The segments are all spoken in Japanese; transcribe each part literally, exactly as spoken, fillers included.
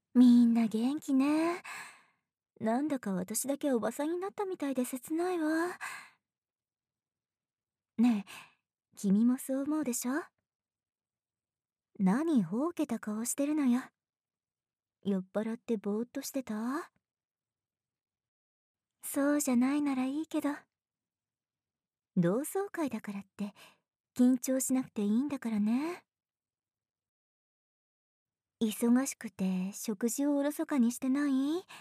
みんな元気ね。なんだか私だけおばさんになったみたいで切ないわ。ねえ、君もそう思うでしょ？何ほうけた顔してるのよ。酔っ払ってぼーっとしてた？そうじゃないならいいけど、同窓会だからって緊張しなくていいんだからね。忙しくて食事をおろそかにしてない？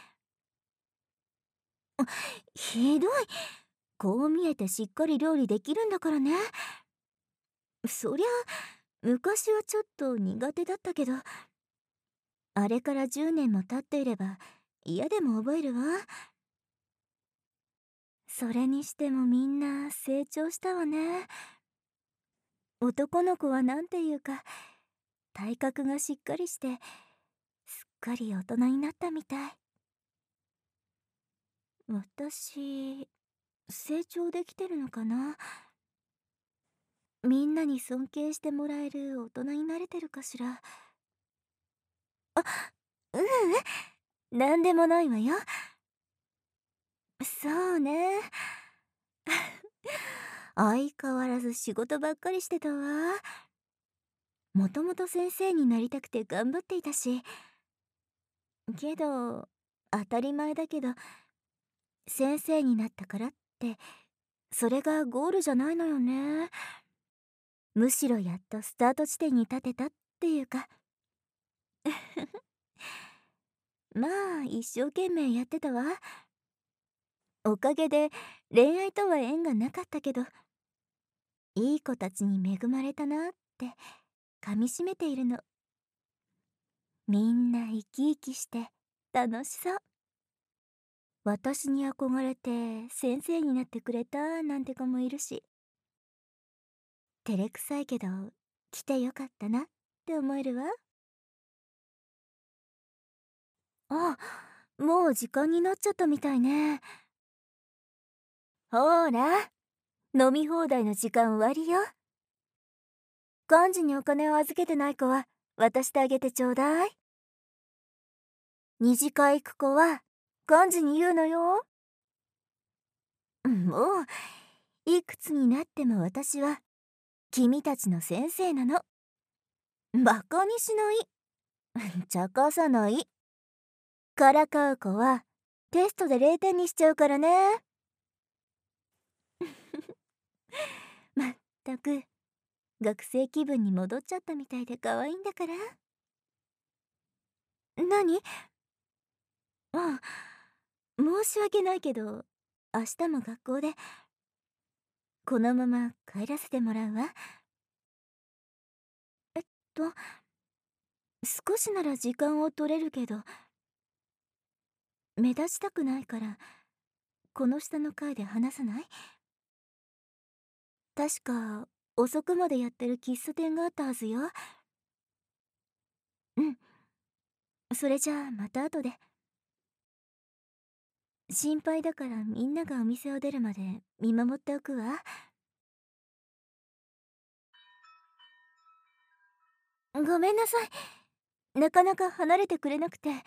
ひどい。こう見えてしっかり料理できるんだからね。そりゃ昔はちょっと苦手だったけど、あれからじゅうねんも経っていれば嫌でも覚えるわ。それにしてもみんな成長したわね。男の子はなんていうか、体格がしっかりしてすっかり大人になったみたい。私、成長できてるのかな？みんなに尊敬してもらえる大人になれてるかしら？ううん、なんでもないわよ。そうね。相変わらず仕事ばっかりしてたわ。もともと先生になりたくて頑張っていたし。けど、当たり前だけど、先生になったからって、それがゴールじゃないのよね。むしろやっとスタート地点に立てたっていうか。まあ、一生懸命やってたわ。おかげで恋愛とは縁がなかったけど、いい子たちに恵まれたなって噛みしめているの。みんな生き生きして楽しそう。私に憧れて先生になってくれたなんて子もいるし、照れくさいけど来てよかったなって思えるわ。あ、もう時間になっちゃったみたいね。ほーら、飲み放題の時間終わりよ。幹事にお金を預けてない子は渡してあげてちょうだい。二次会行く子は幹事に言うのよ。もういくつになっても私は君たちの先生なの。バカにしない。茶化さない。からかう子はテストでれいてんにしちゃうからね。まったく学生気分に戻っちゃったみたいで可愛いんだから。何？あ、申し訳ないけど明日も学校でこのまま帰らせてもらうわ。と少しなら時間を取れるけど、目立ちたくないからこの下の階で話さない？確か遅くまでやってる喫茶店があったはずよ。うん、それじゃあまた後で。心配だからみんながお店を出るまで見守っておくわ。ごめんなさい、なかなか離れてくれなくて。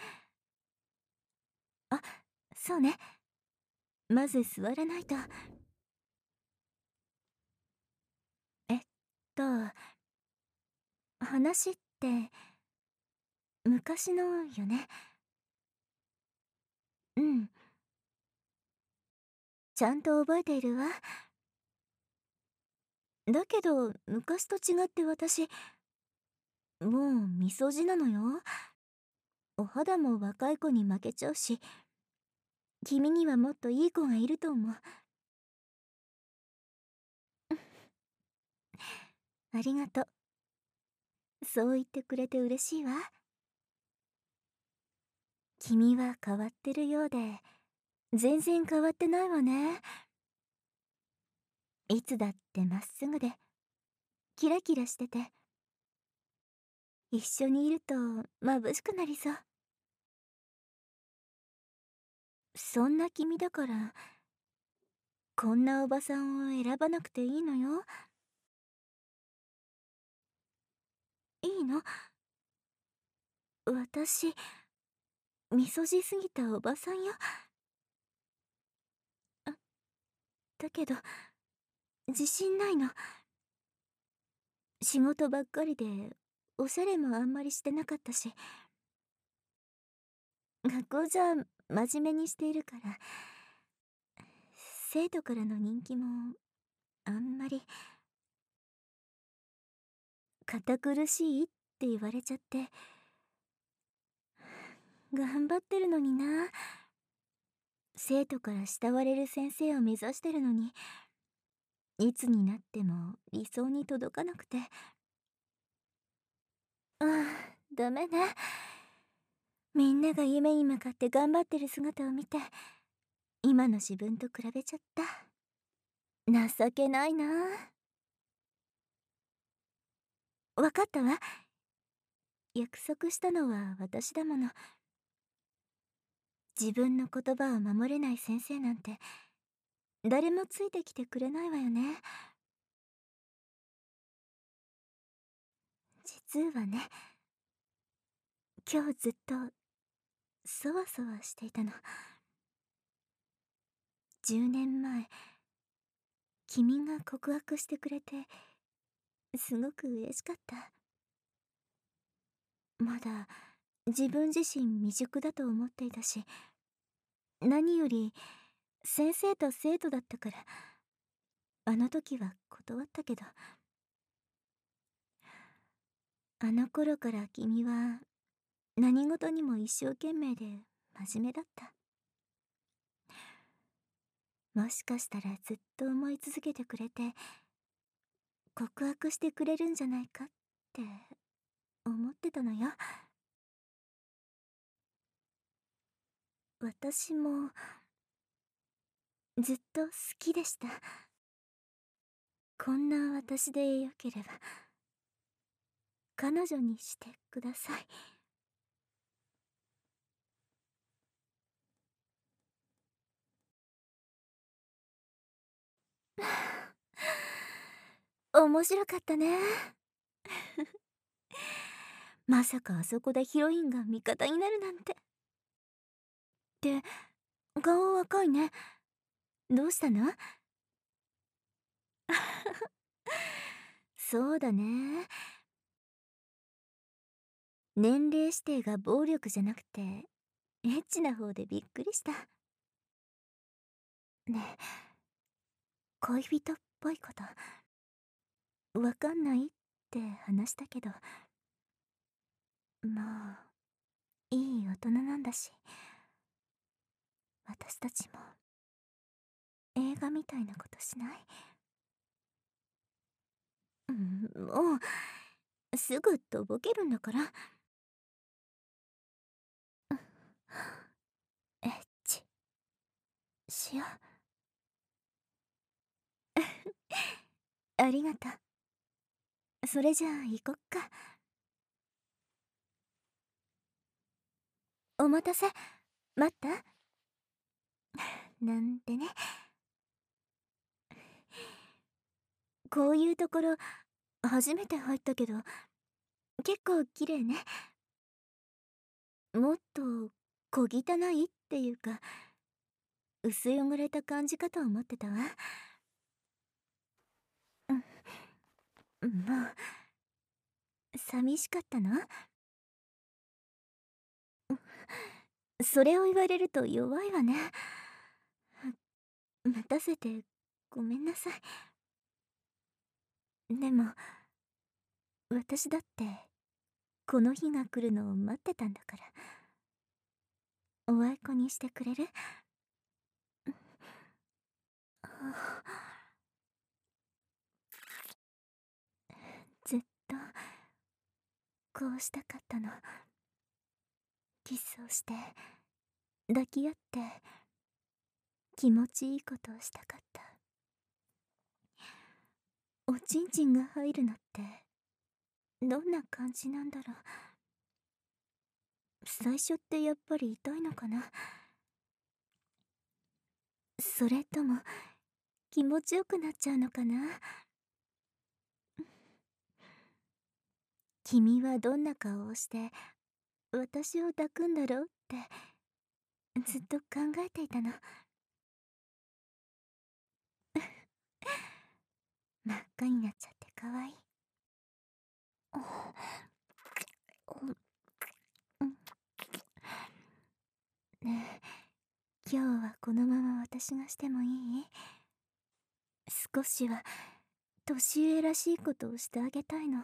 あ、そうね、まず座らないと。えっと話って昔のよね。うん、ちゃんと覚えているわ。だけど昔と違って私もうみそじなのよ。お肌も若い子に負けちゃうし、君にはもっといい子がいると思う。ありがとう。そう言ってくれて嬉しいわ。君は変わってるようで全然変わってないわね。いつだってまっすぐでキラキラしてて、一緒にいると眩しくなりそう。そんな君だからこんなおばさんを選ばなくていいのよ。いいの？私みそじすぎたおばさんよ。あ、だけど自信ないの。仕事ばっかりでおしゃれもあんまりしてなかったし、学校じゃ真面目にしているから、生徒からの人気もあんまり。堅苦しいって言われちゃって、頑張ってるのにな。生徒から慕われる先生を目指してるのに、いつになっても理想に届かなくて。ああ、ダメね。みんなが夢に向かって頑張ってる姿を見て、今の自分と比べちゃった。情けないな。わかったわ。約束したのは私だもの。自分の言葉を守れない先生なんて誰もついてきてくれないわよね。実はね、今日ずっとそわそわしていたの。じゅうねんまえ、君が告白してくれてすごく嬉しかった。まだ自分自身未熟だと思っていたし、何より先生と生徒だったから、あの時は断ったけど、あの頃から君は何事にも一生懸命で真面目だった。もしかしたらずっと思い続けてくれて、告白してくれるんじゃないかって思ってたのよ。私もずっと好きでした。こんな私でよければ彼女にしてください。面白かったね。まさかあそこでヒロインが味方になるなんて。って顔赤いね。どうしたの？そうだね。年齢指定が暴力じゃなくてエッチな方でびっくりした。ねえ、恋人っぽいことわかんないって話したけど、もういい大人なんだし、私たちも映画みたいなことしない？うん、もうすぐとぼけるんだから。エッチしよう。ありがとう。それじゃあ行こっか。お待たせ。待った？なんてね。こういうところ初めて入ったけど結構綺麗ね。もっと小汚いっていうか薄汚れた感じかと思ってたわ。うん、もう寂しかったの？それを言われると弱いわね。待たせてごめんなさい。でも私だってこの日が来るのを待ってたんだから。おあいこにしてくれる？ずっとこうしたかったの。キスをして抱き合って気持ちいいことをしたかった。おちんちんが入るのってどんな感じなんだろう。最初ってやっぱり痛いのかな。それとも気持ちよくなっちゃうのかな。君はどんな顔をして私を抱くんだろうってずっと考えていたの。真っ赤になっちゃってかわいい。ねえ、今日はこのまま私がしてもいい？少しは年上らしいことをしてあげたいの。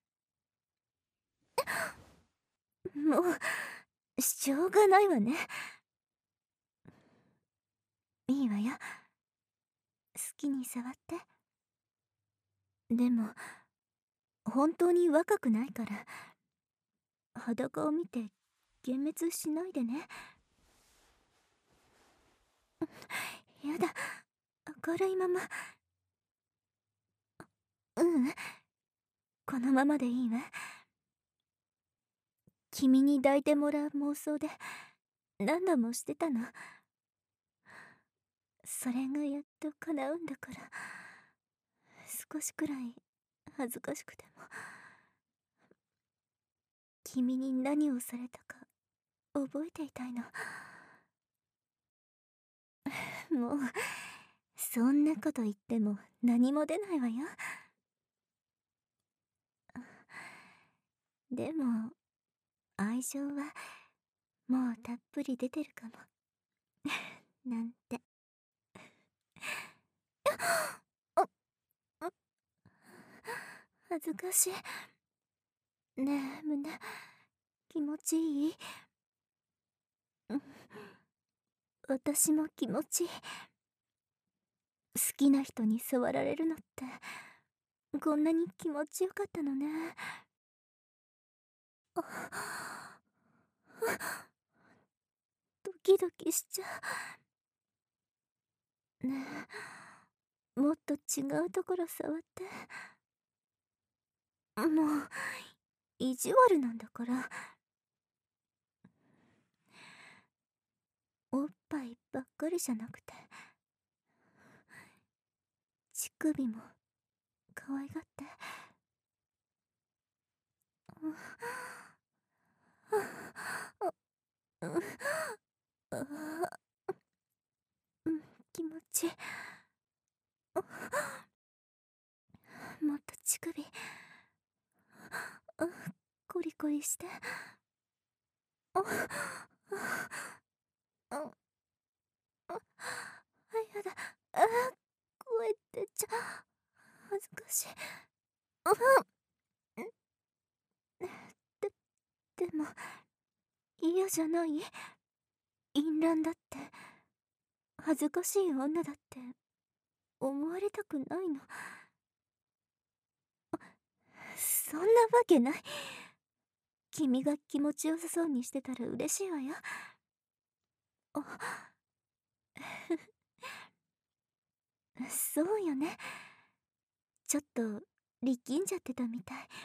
もうしょうがないわね。いいわよ、好きに触って。でも本当に若くないから裸を見て幻滅しないでね。やだ、明るいまま。ううん、このままでいいわ。君に抱いてもらう妄想で何度もしてたの。それがやっと叶うんだから、少しくらい恥ずかしくても。君に何をされたか覚えていたいの。もうそんなこと言っても何も出ないわよ。でも愛情はもうたっぷり出てるかもなんて。あっ、恥ずかしい。ねえ胸気持ちいい？私も気持ちいい。好きな人に触られるのってこんなに気持ちよかったのね。ドキドキしちゃう。ねえ、もっと違うところ触って。もう意地悪なんだから。おっぱいばっかりじゃなくて乳首も可愛がって。うん、気持ちいい。もっと乳首コリコリして。あああ、やだ。あ、声出ちゃ恥ずかしい。あででも嫌じゃない？淫乱だって恥ずかしい女だって思われたくないの。そんなわけない。君が気持ちよさそうにしてたら嬉しいわよ。あそうよね、ちょっと力んじゃってたみたい。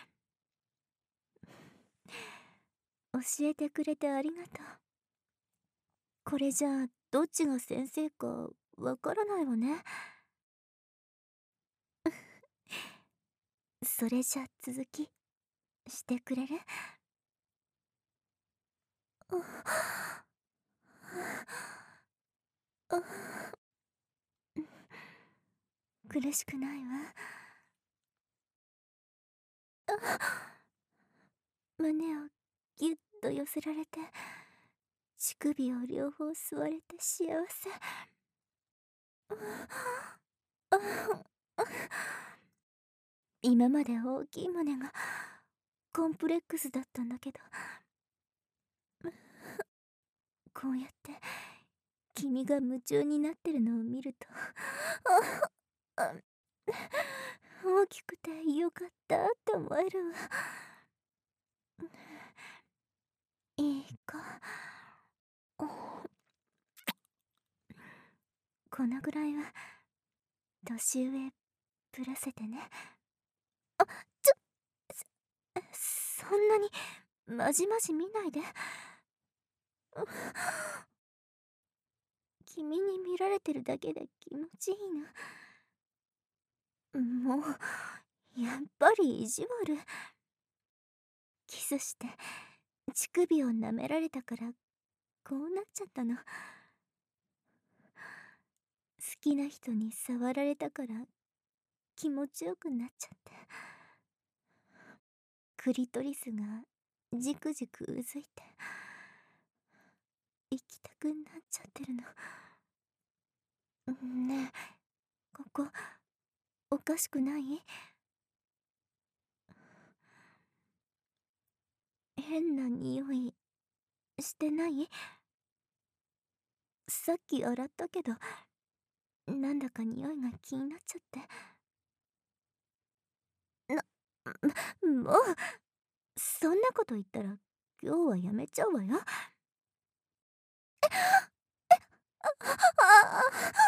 教えてくれてありがとう。これじゃあどっちが先生かわからないわね。それじゃ続きしてくれる？苦しくないわ。胸をギュッと寄せられて乳首を両方吸われて幸せ。今まで大きい胸がコンプレックスだったんだけど、こうやって君が夢中になってるのを見ると大きくてよかったって思えるわ。いいか、このぐらいは年上ぶらせてね。あ、ちょそそんなにまじまじ見ないで。君に見られてるだけで気持ちいいの。もうやっぱり意地悪。キスして乳首を舐められたからこうなっちゃったの。好きな人に触られたから気持ちよくなっちゃって、クリトリスがじくじくうずいて行きたくなっちゃってるの。ねえ、ここおかしくない？変な匂いしてない？さっき洗ったけど、なんだか匂いが気になっちゃって。な、もう、そんなこと言ったら今日はやめちゃうわよ。あ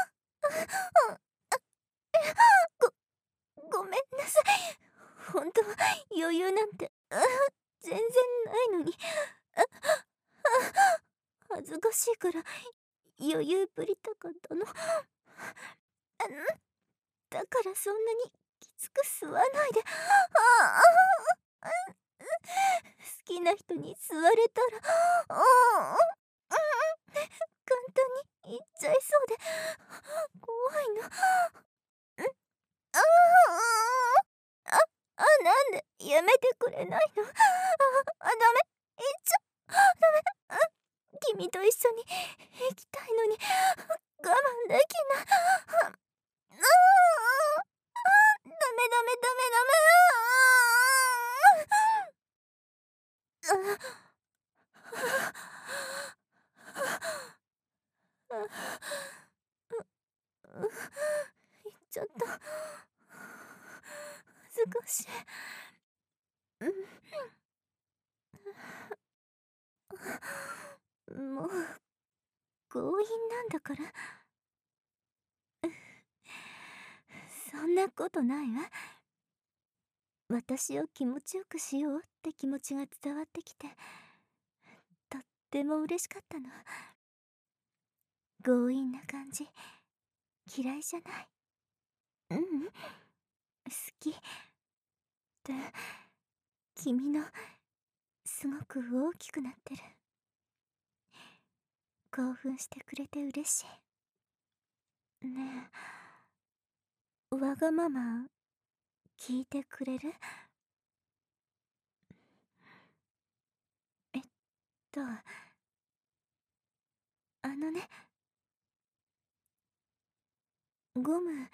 ご、ごめんなさい。本当は余裕なんて、あ全然ないのに。あ恥ずかしいから余裕ぶりたかったの。あだからそんなにきつく吸わないで。ああ好きな人に吸われたら、あ簡単にいっちゃいそうで怖いの。あああなんでやめてくれないの？ああダメ、いっちゃダメ。君と一緒に行きたいのに我慢できない。ああダメダメダメダメ。ああ言っちゃった。恥ずかしい。もう強引なんだから。そんなことないわ。私を気持ちよくしようって気持ちが伝わってきてとっても嬉しかったの。強引な感じ嫌いじゃない。うん、好き。で、君のすごく大きくなってる。興奮してくれて嬉しい。ねえ、わがまま聞いてくれる？えっとあのね、ゴム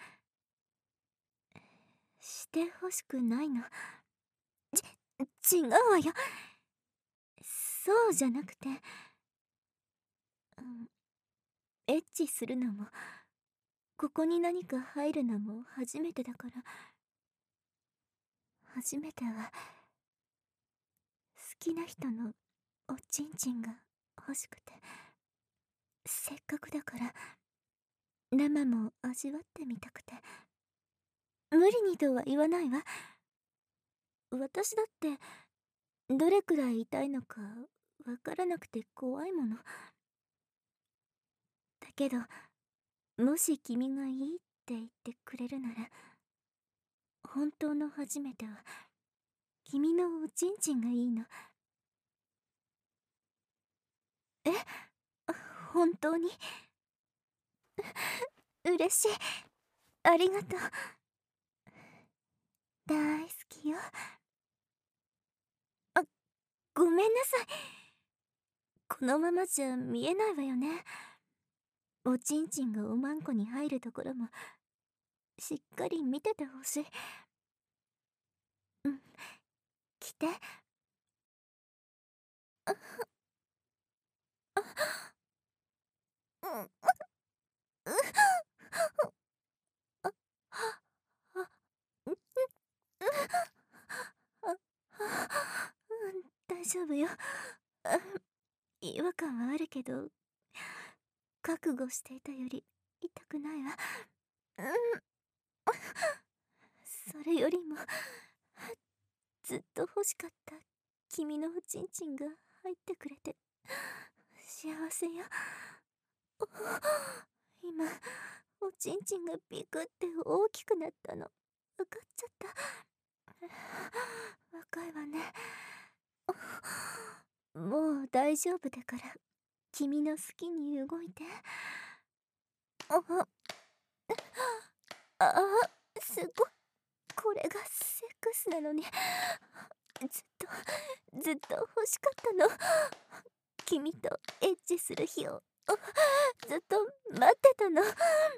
してほしくないの。ち違うわよ。そうじゃなくて、うん、エッチするのもここに何か入るのも初めてだから。初めては好きな人のおちんちんが欲しくて、せっかくだから生も味わってみたくて。無理にとは言わないわ。私だってどれくらい痛いのかわからなくて怖いもの。だけどもし君がいいって言ってくれるなら、本当の初めては君のおちんちんがいいの。え、本当に嬉しい。ありがとう。大好きよ。あ、ごめんなさい。このままじゃ見えないわよね。おちんちんがおまんこに入るところもしっかり見ててほしい。うん、来て。ああうん、うああうんあうん大丈夫よ。あ違和感はあるけど覚悟していたより痛くないわ。うんそれよりもずっと欲しかった君のおちんちんが入ってくれて幸せよ。お今おちんちんがビクって大きくなったの分かっちゃった。若いわね。も大丈夫だから君の好きに動いて。ああ、すごい。これがセックスなのに、ずっとずっと欲しかったの。君とエッチする日をずっと待ってたの。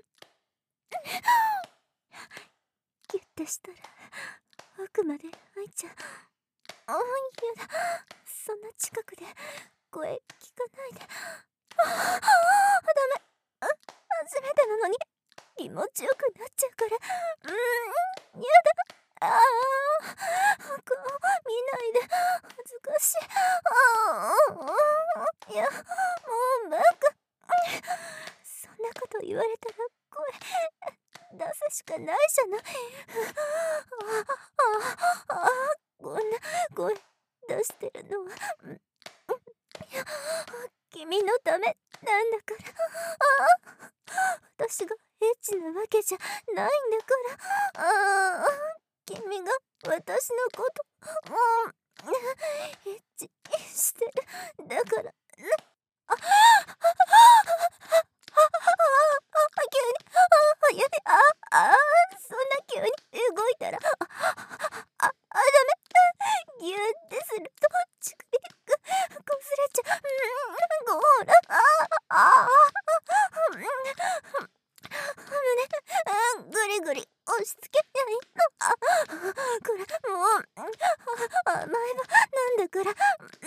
ギュッてしたら奥まで入っちゃう。あ、やだ。そんな近くで声聞かないで。ああ、ダメ。あ、初めてなのに気持ちよくなっちゃうから。うーん、やだ。ああ、顔見ないで。恥ずかしい。ああ、いや、もうバカ。そんなこと言われたら声出すしかないじゃない。ああ、ああ、こんな声出してるのは、うん、君のためなんだから。ああ、私がエッチなわけじゃないんだから。ああ、君が私のこともうエッチしてる。だから。ああ、急に、あ、やで、ああ、そんな急に動いたら、ああ、あ、ダメ。ギューってすると乳首がこすれちゃう。うん、ほら、ああ、ああ、胸、うん、ぐりぐり押し付けないの。あ、これもう、あ、甘えばなんだから。うん、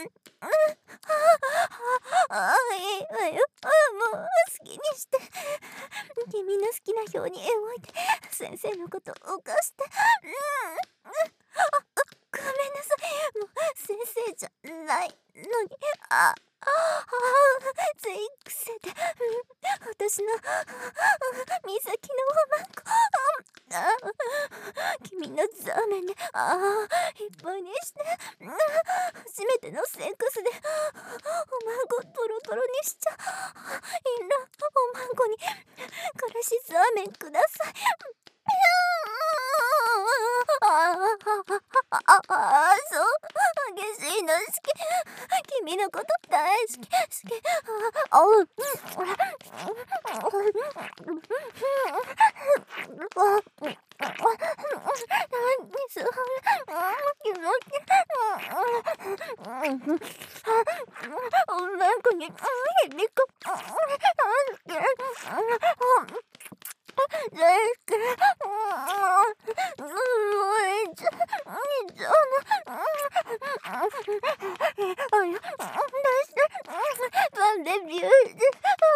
ああ、いいわよ。あ、もう好きにして。君の好きなように動いて先生のことを犯して。うん、あ、ごめんなさい。もう先生じゃないのに。ああ、つい癖で、うん、私の美咲のおまんこ、ああ、君のザーメンで、ああ、いっぱいにして、うん、初めてのセックスでおまんこトロトロにしちゃう。いいな、おまんこにからしザーメンください。ああ、ああ、そう、激しいの好き。君のこと大好き、好き。ああ、うん、何それ、気持ちいい。おまんこにひびく。大好き。もういつ、いつの、あや、出して、パンデビューして、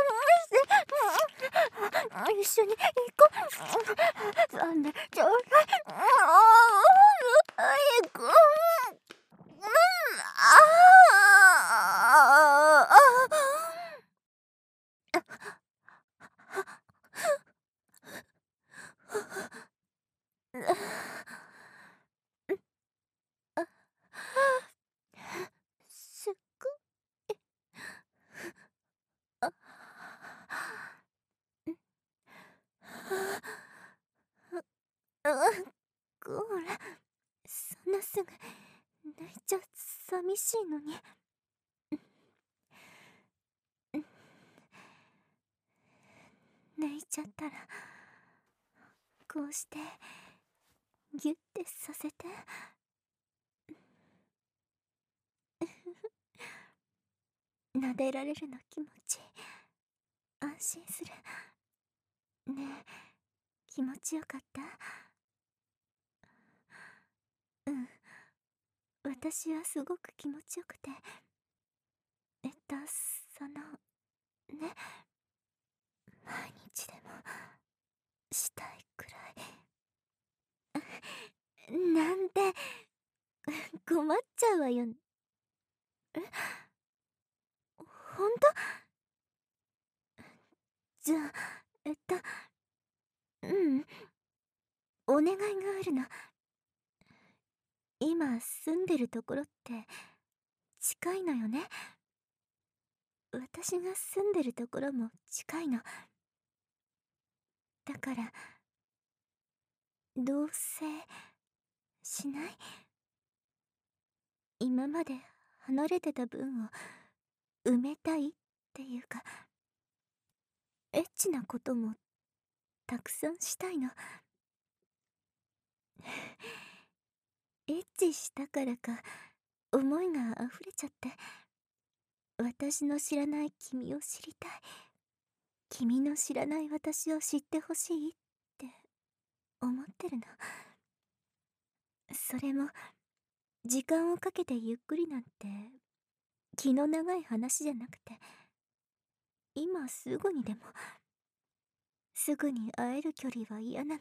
一緒に行こう。パンデちょうだい。早く。うん、ああ、すっごい。あ、うん、こら、そんなすぐ泣いちゃ寂しいのに。泣いちゃったらこうしてギュッてさせて。撫でられるの気持ち安心する。ねえ、気持ちよかった？うん、私はすごく気持ちよくて、えっとそのね、毎日でもしたいくらい。なんて困っちゃうわよ。え、ほんと？じゃあ、えっとうん、お願いがあるの。今住んでるところって近いのよね。私が住んでるところも近いの。だから同棲しない？今まで離れてた分を埋めたいっていうか、エッチなこともたくさんしたいの。エッチしたからか思いが溢れちゃって、私の知らない君を知りたい、君の知らない私を知ってほしいって思ってるの。それも時間をかけてゆっくりなんて気の長い話じゃなくて、今すぐにでも、すぐに会える距離は嫌なの。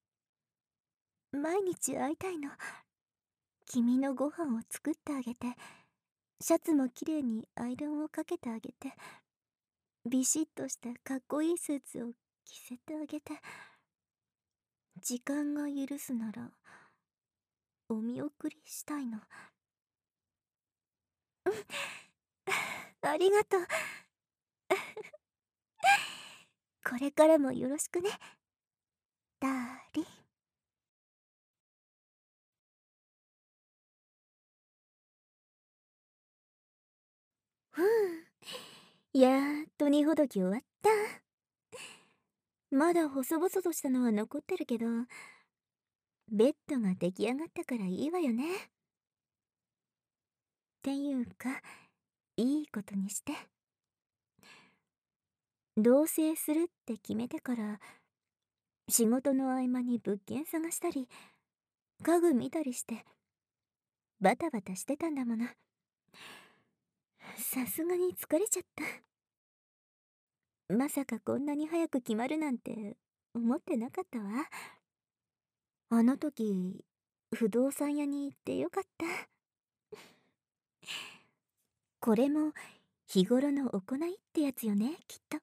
毎日会いたいの。君のご飯を作ってあげて、シャツもきれいにアイロンをかけてあげて、ビシッとしたかっこいいスーツを着せてあげて、時間が許すならお見送りしたいの。ありがとう。これからもよろしくね、ダーリン。ふう、やっと荷ほどき終わった。まだ細々としたのは残ってるけど、ベッドが出来上がったからいいわよね。っていうか、いいことにして。同棲するって決めてから、仕事の合間に物件探したり、家具見たりして、バタバタしてたんだもの。さすがに疲れちゃった。まさかこんなに早く決まるなんて思ってなかったわ。あの時、不動産屋に行ってよかった。これも日頃の行いってやつよね、きっと。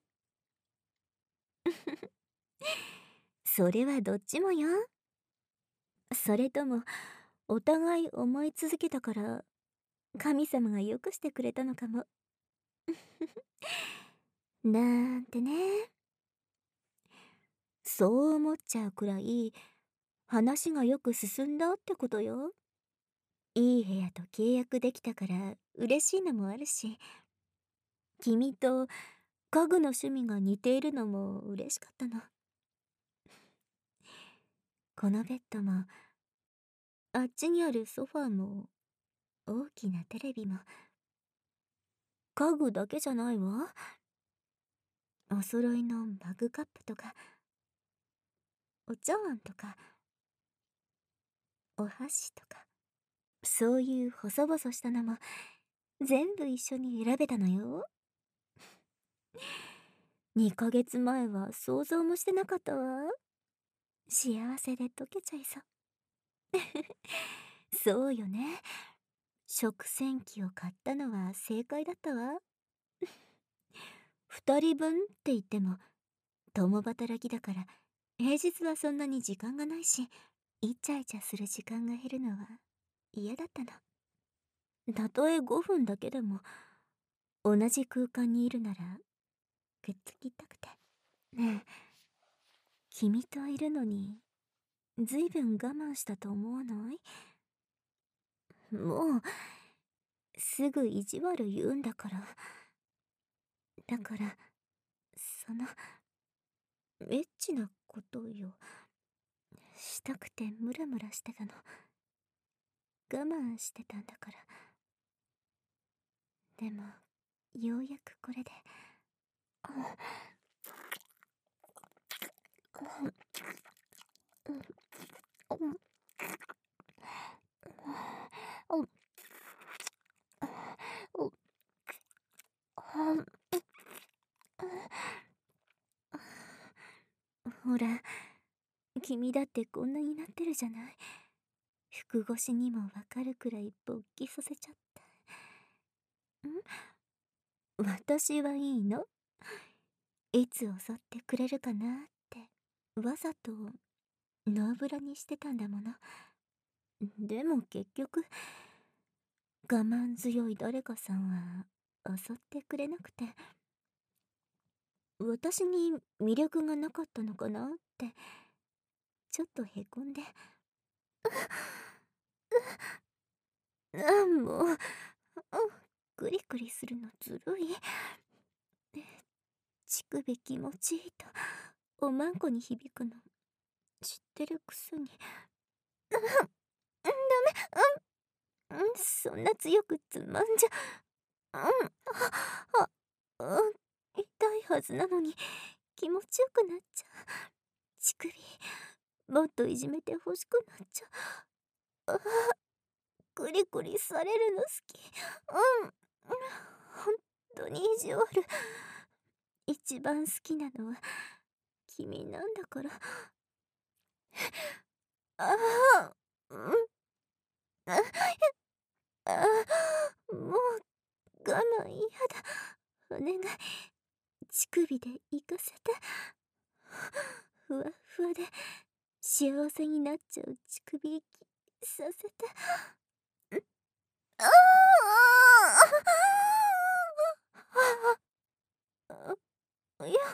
それはどっちもよ。それともお互い思い続けたから神様がよくしてくれたのかも。なんてね。そう思っちゃうくらい話がよく進んだってことよ。いい部屋と契約できたから嬉しいのもあるし、君と家具の趣味が似ているのも嬉しかったの。このベッドも、あっちにあるソファーも、大きなテレビも、家具だけじゃないわ。お揃いのマグカップとか、お茶碗とか、お箸とか、そういう細々したのも全部一緒に選べたのよ。にかげつまえは想像もしてなかったわ。幸せで溶けちゃいそう。そうよね。食洗機を買ったのは正解だったわ。二人分って言っても共働きだから、平日はそんなに時間がないし、イチャイチャする時間が減るのは嫌だったの。たとえごふんだけでも同じ空間にいるならくっつきたくて。ねえ、君といるのにずいぶん我慢したと思わない？もうすぐ意地悪言うんだから。だからそのエッチなことよ、したくてムラムラしてたの。我慢してたんだから。でもようやくこれで。ほら、君だってこんなになってるじゃない。服越しにもわかるくらい勃起させちゃった。ん？私はいいの？いつ襲ってくれるかなってわざとノーブラにしてたんだもの。でも結局我慢強い誰かさんは襲ってくれなくて、私に魅力がなかったのかなってちょっとへこんで。あ、もう、 クリクリするのずるい。乳首気持ちいいとおまんこに響くの知ってるくせに。うん、ダメ。うん、うん、そんな強くつまんじゃ。うん、あ、あ、うん、痛いはずなのに気持ちよくなっちゃう。乳首もっといじめてほしくなっちゃう。あ、クリクリされるの好き。うん、ほんとに意地悪。一番好きなのは君なんだから。ああ、うん、ああ、もう我慢嫌だ。お願い、乳首で行かせて。ふわふわで幸せになっちゃう乳首息させて。ああ、いや、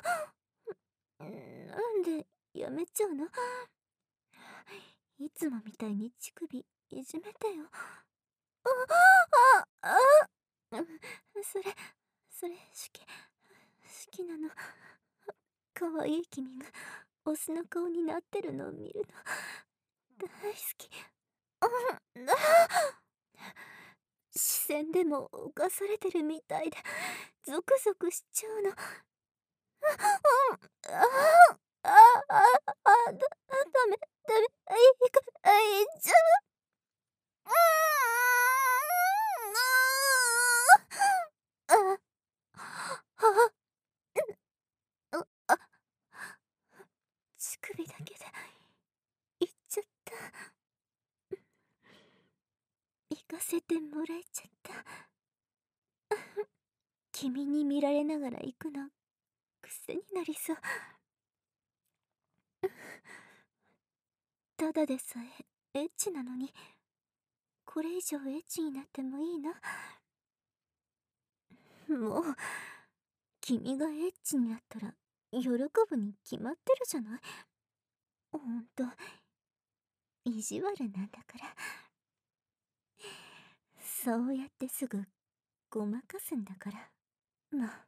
なんでやめちゃうの？いつもみたいに乳首いじめてよ。ああ、ああ、それそれ好き好きなの。可愛い君がオスの顔になってるのを見るの大好き。うん、ああ、視線でも犯されてるみたいでゾクゾクしちゃうの。うん、ああ、ああ、ああ、だ、ダメ、ダメ、あ、いか、あ、いっちゃう。うーん、ああ、ああ、う、あ、乳首だけでいっちゃった。行かせてもらえちゃった。君に見られながら行くの癖になりそう。ただでさえエッチなのにこれ以上エッチになってもいいの？もう君がエッチになったら喜ぶに決まってるじゃない。ほんと意地悪なんだから。そうやってすぐごまかすんだから。まあ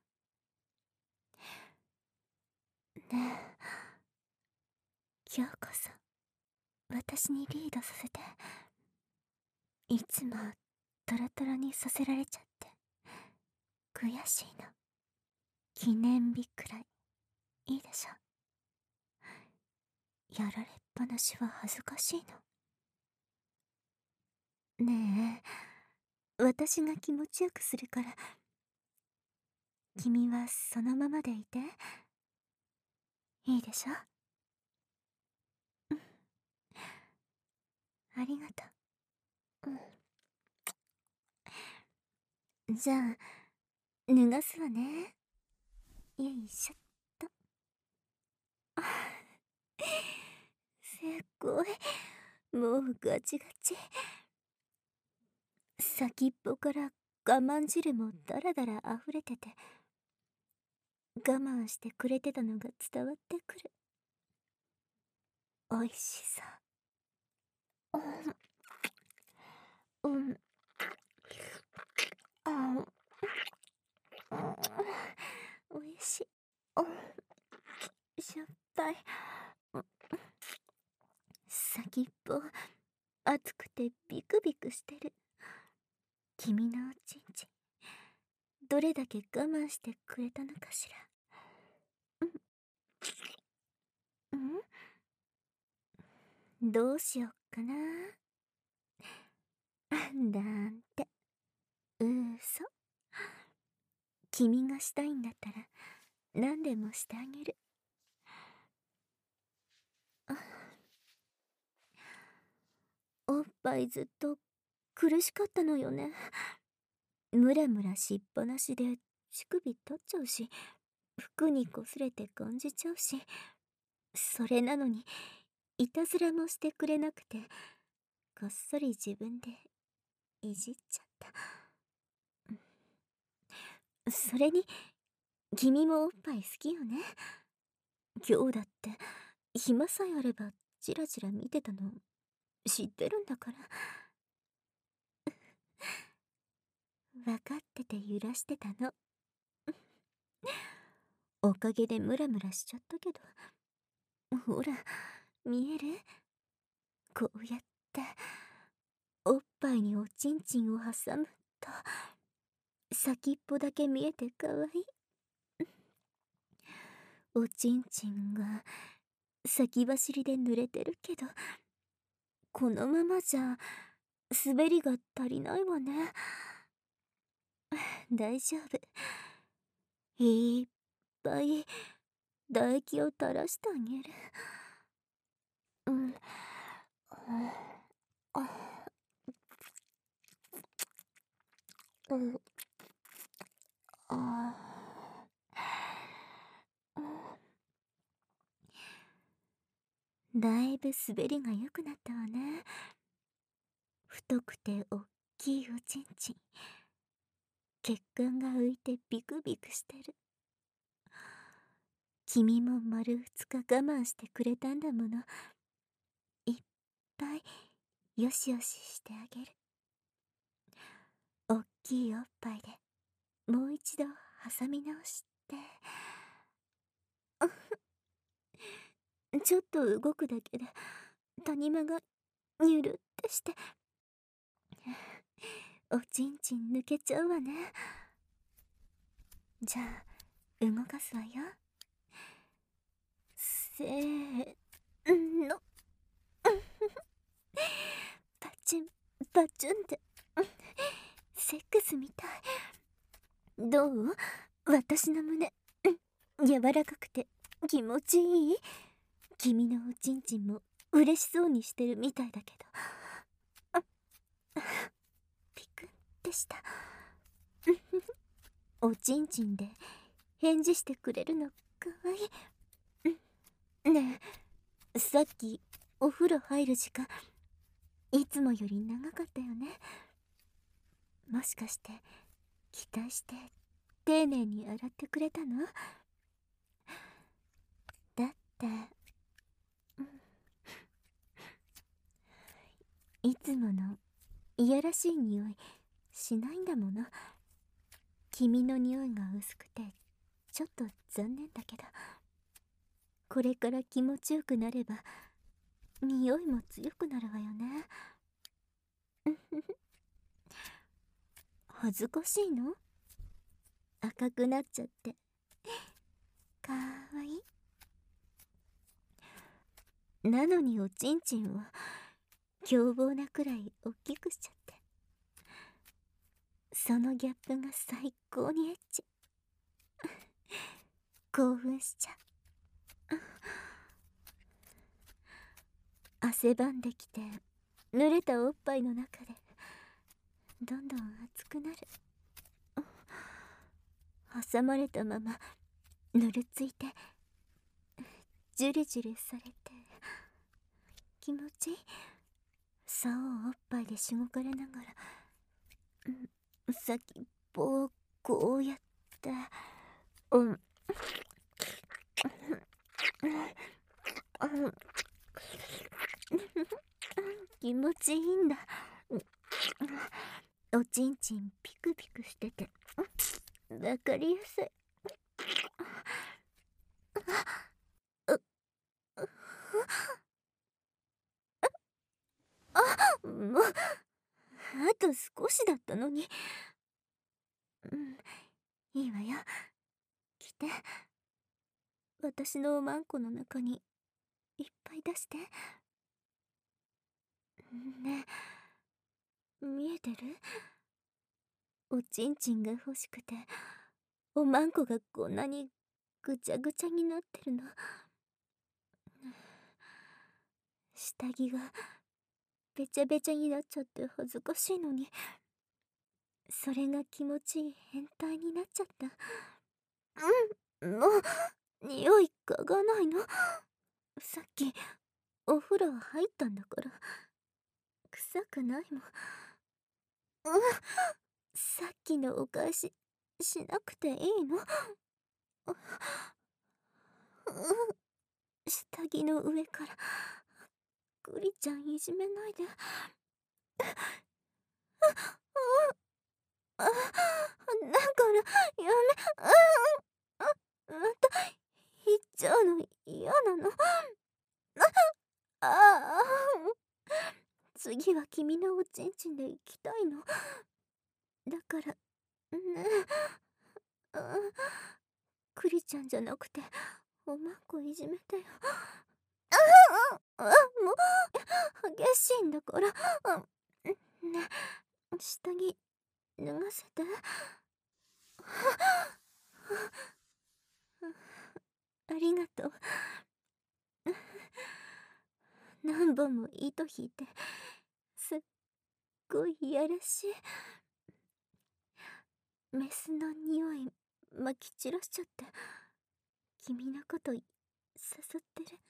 ねえ、今日こそ私にリードさせて。いつもトロトロにさせられちゃって悔しいの。記念日くらいいいでしょ。やられっぱなしは恥ずかしいの。ねえ、私が気持ちよくするから君はそのままでいていいでしょ。うん、ありがとう。うん、じゃあ脱がすわね。よいしょっと。あ、すっごい、もうガチガチ。先っぽから我慢汁もダラダラ溢れてて我慢してくれてたのが伝わってくる。おいしさ。うん、うん、あ、うん、おいしい。うん、しょっぱい。うん、先っぽ熱くてビクビクしてる。君のおちんちんどれだけ我慢してくれたのかしら。うん、うん、どうしよっかな。なんて嘘。君がしたいんだったら何でもしてあげる。おっぱいずっと苦しかったのよね。ムラムラしっぱなしで乳首取っちゃうし服にこすれて感じちゃうし、それなのにいたずらもしてくれなくてこっそり自分でいじっちゃった。それに君もおっぱい好きよね。今日だって暇さえあればチラチラ見てたの知ってるんだから。 分かってて揺らしてたの。おかげでムラムラしちゃったけど、ほら見える？こうやっておっぱいにおちんちんを挟むと先っぽだけ見えてかわいい。おちんちんが先走りで濡れてるけど、このままじゃ滑りが足りないわね。大丈夫。いっぱい唾液を垂らしてあげる。うん。うん。あだいぶ滑りが良くなったわね。太くておっきいおちんちん、血管が浮いてビクビクしてる。君も丸二日我慢してくれたんだもの。いっぱいよしよししてあげる。おっきいおっぱいでもう一度挟み直して。ちょっと動くだけで谷間がニュルってしておちんちん抜けちゃうわね。じゃあ動かすわよ。せーの。パチュンパチュンって、セックスみたい。どう？私の胸、柔らかくて気持ちいい？君のおちんちんも嬉しそうにしてるみたいだけど。ピクってした。おちんちんで返事してくれるのかわいい。ねえ、さっきお風呂入る時間いつもより長かったよね。もしかして期待して丁寧に洗ってくれたの？だって、いつものいやらしい匂いしないんだもの。君の匂いが薄くてちょっと残念だけど、これから気持ちよくなれば匂いも強くなるわよね。恥ずかしいの？赤くなっちゃってかわいい。なのにおちんちんを凶暴なくらい大きくしちゃって、そのギャップが最高にエッチ。興奮しちゃう。汗ばんできて濡れたおっぱいの中でどんどん熱くなる。挟まれたままぬるついてジュリジュリされて気持ちいい。竿をおっぱいでしごかれながら、うん、先っぽをこうやってうんうん気持ちいいんだ。おちんちんピクピクしててわかりやすい。もうあと少しだったのに。うん、いいわよ。来て。私のおまんこの中にいっぱい出して。ねえ、見えてる？おちんちんが欲しくておまんこがこんなにぐちゃぐちゃになってるの。下着がべちゃべちゃになっちゃって恥ずかしいのに、それが気持ちいい変態になっちゃった。うん、もう匂い嗅がないの？さっきお風呂入ったんだから臭くないもん。うん、さっきのお返ししなくていいの？うん、下着の上からクリちゃんいじめないで。 だからやめ、うん、また行っちゃうの嫌なの。ああ、次は君のおちんちんで行きたいの。だからね。うん、クリちゃんじゃなくておまんこいじめてよ。ああ、もう激しいんだから。うん、ね、下着脱がせて。ありがとう。何本も糸引いてすっごいいやらしい。メスの匂いまき散らしちゃって君のこと誘ってる。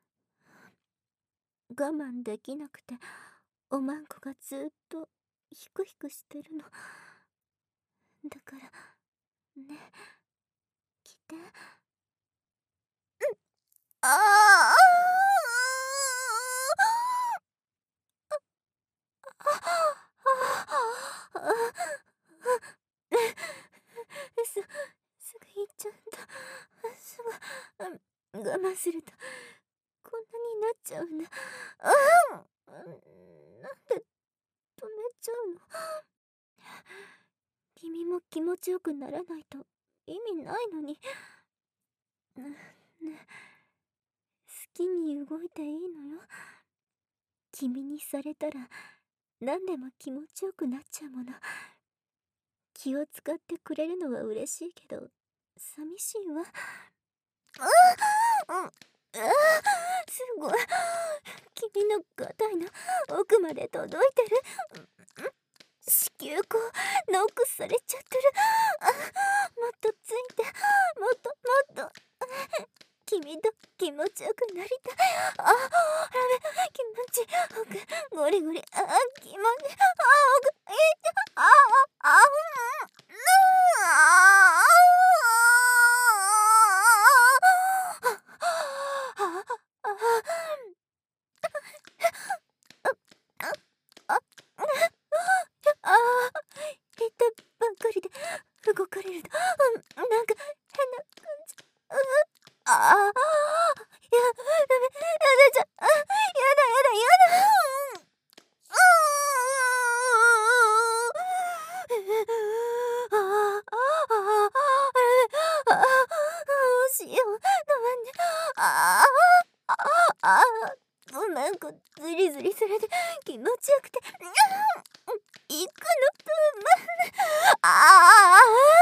我慢できなくておまんこがずっとヒクヒクしてるの。だからね、来て。ああす、すぐ行っちゃうんだ。すぐ、我慢するとこんなになっちゃうんだ。ああ、なんで止めちゃうの。君も気持ちよくならないと意味ないのに。ね、好きに動いていいのよ。君にされたら何でも気持ちよくなっちゃうもの。気を使ってくれるのは嬉しいけど寂しいわ。あ、うん、あ、すごい。君のガタイの奥まで届いてる。子宮口ノックされちゃってる。あ、もっとついて、もっともっと君と気持ちよくなりたい。あ、ダメ、気持ちよくゴリゴリ、あ、気持ち、あ、奥、いって、あ、あ、あ、うん、あ、ああ、言ったばっかりで動かれると、うん、なんか変な感じ。う、ああ、や、ダメ、やだじゃ、あ、やだやだやだ。ああ、ああ、ああ、どうしよう、なんで、ああ、ああ、ごめんこズリズリされて気持ちよくて、行くのとまん、ああ、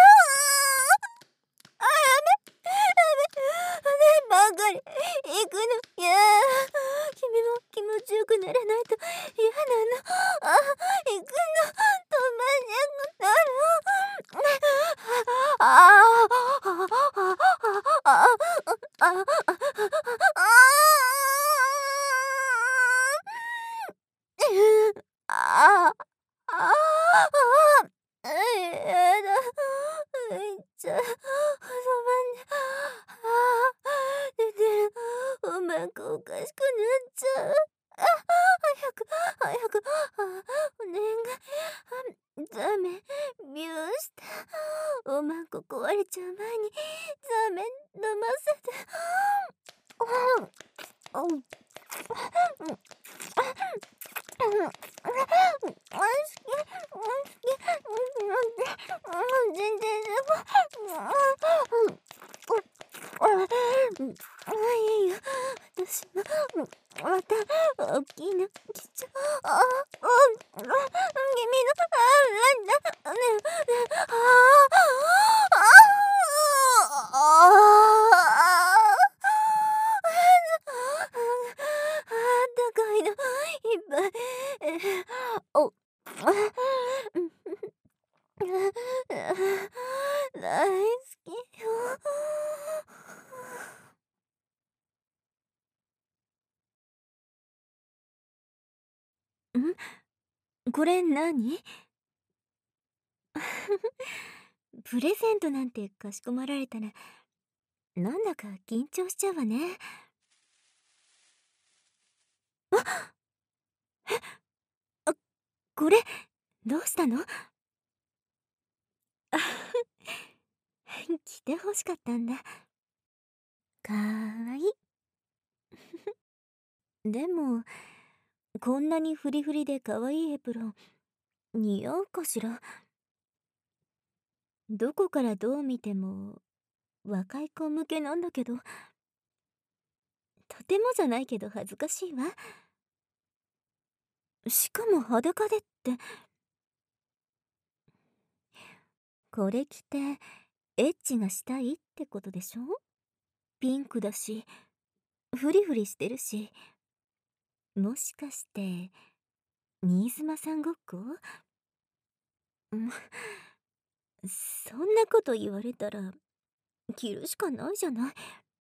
あ、やめ、やめ、ばっかり行くの。いや、君も気持ちよくならないと嫌なの。あ、行くの止まんなくなる。ああ、ああ、ああ、ああ、ああ、やだ、いっちゃう、そばんで、ああ、出てる、おまんこおかしくなっちゃう。あ、早く、早く、あ、お願い、ザメ、ビューして、おまんこ壊れちゃう前に、ザメ飲ませて、うん、うん、うん、全然いいよ。私もまた大きいの来ちゃう。あ、うん、君のあ、なんだね、ああ、ああ、高いのいっぱい。お、大好きよ。ん、これ何？プレゼントなんてかしこまられたらなんだか緊張しちゃうわね。あ、これどうしたの？ 着て欲しかったんだ。かわいい。でもこんなにフリフリでかわいいエプロン似合うかしら。どこからどう見ても若い子向けなんだけど。とてもじゃないけど恥ずかしいわ。しかも裸でって。これ着てエッチがしたいってことでしょ。ピンクだしフリフリしてるし、もしかして新妻さんごっこ？うん、そんなこと言われたら着るしかないじゃない。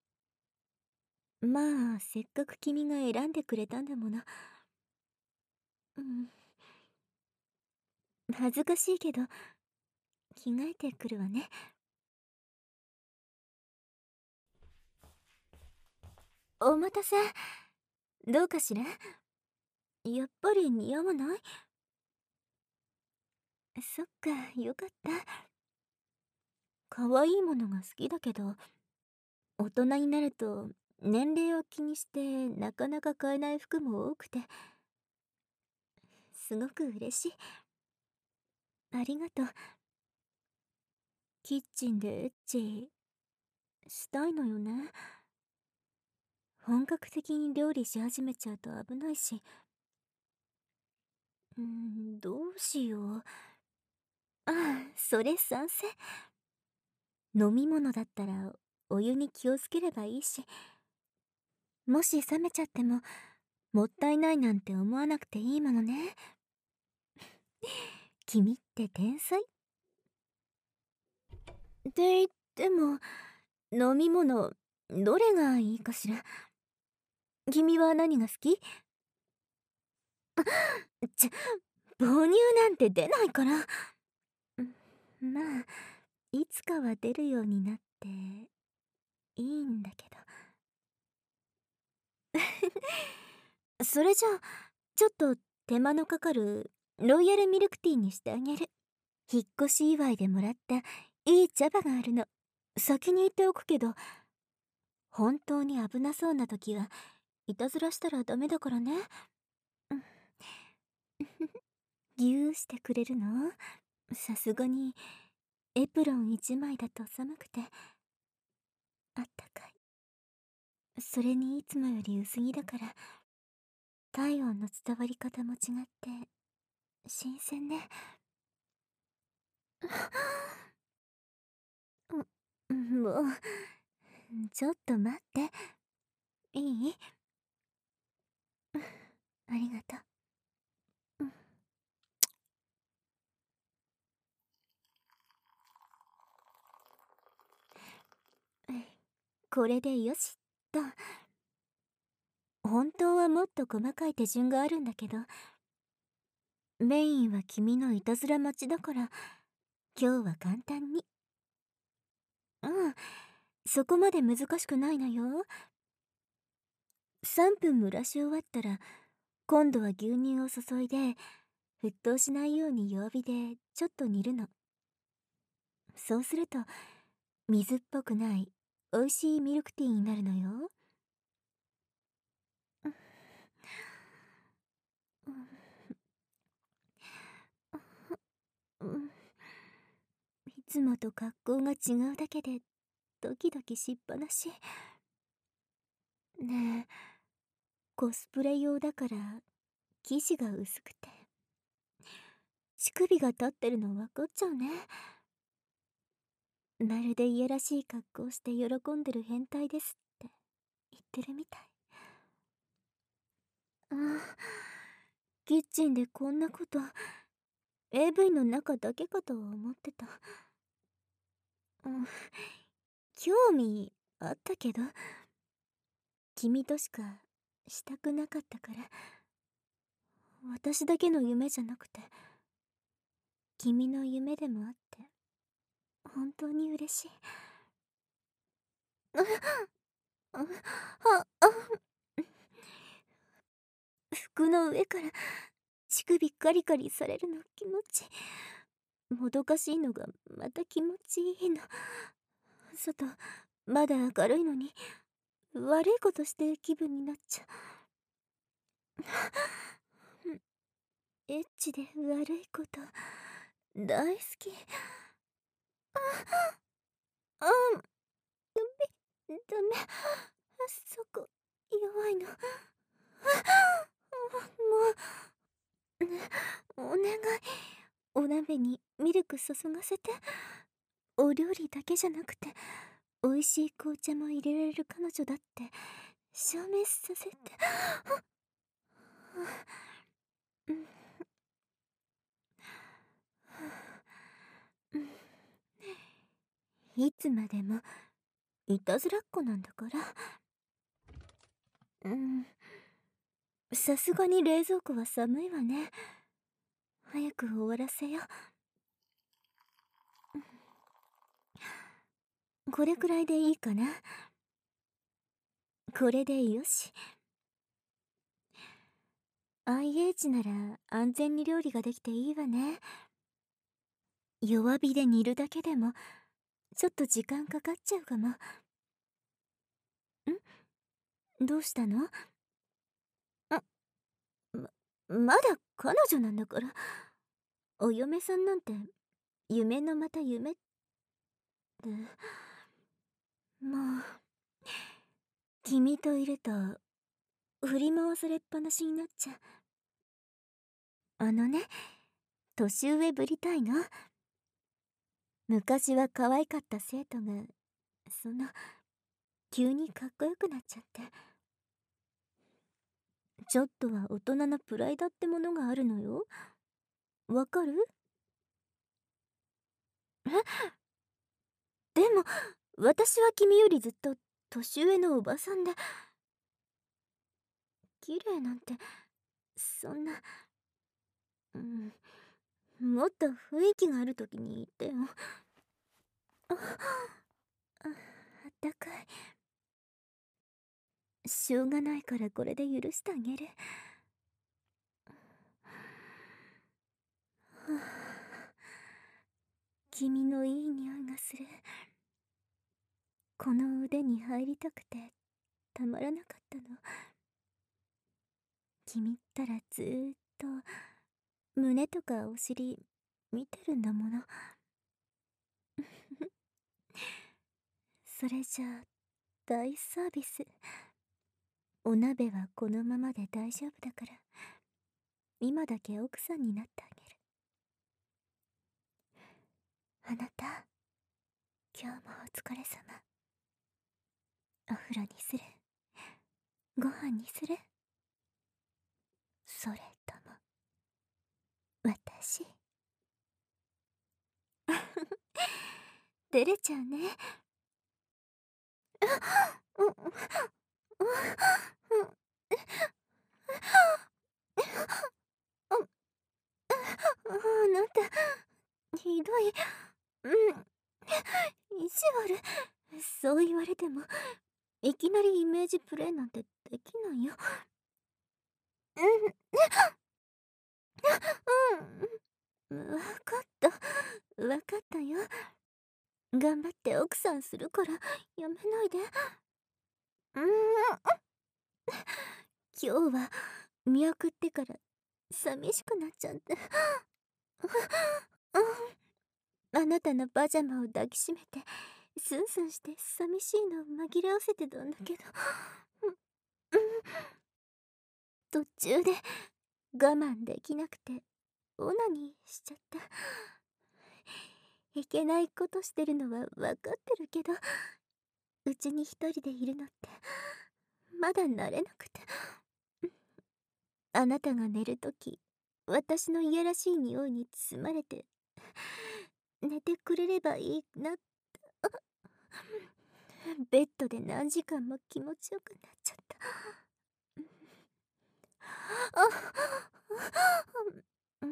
まあせっかく君が選んでくれたんだもの。うん、恥ずかしいけど着替えてくるわね。お待たせ。どうかしら。やっぱり似合わない？そっか、よかった。可愛いものが好きだけど、大人になると年齢を気にしてなかなか買えない服も多くて、すごく嬉しい。ありがとう。キッチンでエッチしたいのよね。本格的に料理し始めちゃうと危ないし。うーん、どうしよう。ああ、それ賛成。飲み物だったらお湯に気をつければいいし、もし冷めちゃってももったいないなんて思わなくていいものね。君って天才って言っても、飲み物どれがいいかしら。君は何が好き？ちょ、母乳なんて出ないから。まあいつかは出るようになっていいんだけど。それじゃあちょっと手間のかかるロイヤルミルクティーにしてあげる。引っ越し祝いでもらったいい茶葉があるの。先に言っておくけど、本当に危なそうな時はいたずらしたらダメだからね。ぎゅーしてくれるの？さすがにエプロン一枚だと寒くてあったかい。それにいつもより薄着だから体温の伝わり方も違って新鮮ね。うもうちょっと待って。いい？ありがとう。これでよしっと。本当はもっと細かい手順があるんだけど、メインは君のいたずら待ちだから今日は簡単に。うん、そこまで難しくないのよ。さんぷん蒸らし終わったら今度は牛乳を注いで沸騰しないように弱火でちょっと煮るの。そうすると水っぽくない美味しいミルクティーになるのよ。いつもと格好が違うだけでドキドキしっぱなし。ねえ、コスプレ用だから生地が薄くて乳首が立ってるの分かっちゃうね。まるでいやらしい格好して喜んでる変態ですって言ってるみたい。ああ、キッチンでこんなこと エーブイ の中だけかと思ってた。うん、興味あったけど君としかしたくなかったから。私だけの夢じゃなくて君の夢でもあって本当に嬉しい。あああ服の上から乳首カリカリされるの気持ちもどかしいのがまた気持ちいいの。外まだ明るいのに悪いことしてる気分になっちゃう。エッチで悪いこと大好き。あ、ダメ、ダメ、そこ弱いの。もう、ね、お願い、お鍋にミルク注がせて。お料理だけじゃなくて美味しい紅茶も入れられる彼女だって証明させて。いつまでもいたずらっ子なんだから。うん、さすがに冷蔵庫は寒いわね。早く終わらせよ。これくらいでいいかな。これでよし。 アイエイチ なら安全に料理ができていいわね。弱火で煮るだけでもちょっと時間かかっちゃうかも。ん、どうしたの？ま、まだ彼女なんだから。お嫁さんなんて夢のまた夢って。もう君といると振り回されっぱなしになっちゃう。あのね、年上ぶりたいの。昔は可愛かった生徒がその急にかっこよくなっちゃって。ちょっとは大人のプライドってものがあるのよ。わかる？え、でも私は君よりずっと年上のおばさんで、綺麗なんてそんな。うん、もっと雰囲気がある時に言ってよ。あ、あ、あったかい。しょうがないからこれで許してあげる。はあ、君のいい匂いがする。この腕に入りたくてたまらなかったの。君ったらずーっと胸とかお尻見てるんだもの。それじゃあ大サービス。お鍋はこのままで大丈夫だから今だけ奥さんになってあげる。あなた、今日もお疲れ様。お風呂にする？ご飯にする？それとも私？照れちゃうね。う、う、う、あなたひどい。うん、意地悪。そう言われてもいきなりイメージプレイなんてできないよ。うん、うん、わかった、わかったよ。頑張って奥さんするからやめないで。うん、今日は見送ってから寂しくなっちゃって。あなたのパジャマを抱きしめてスンスンして寂しいのを紛らわせてたんだけど、途中で我慢できなくてオナニーしちゃった。いけないことしてるのは分かってるけど、うちに一人でいるのってまだ慣れなくて。あなたが寝るとき私のいやらしい匂いに包まれて寝てくれればいいなって。ベッドで何時間も気持ちよくなっちゃった。あ、うん、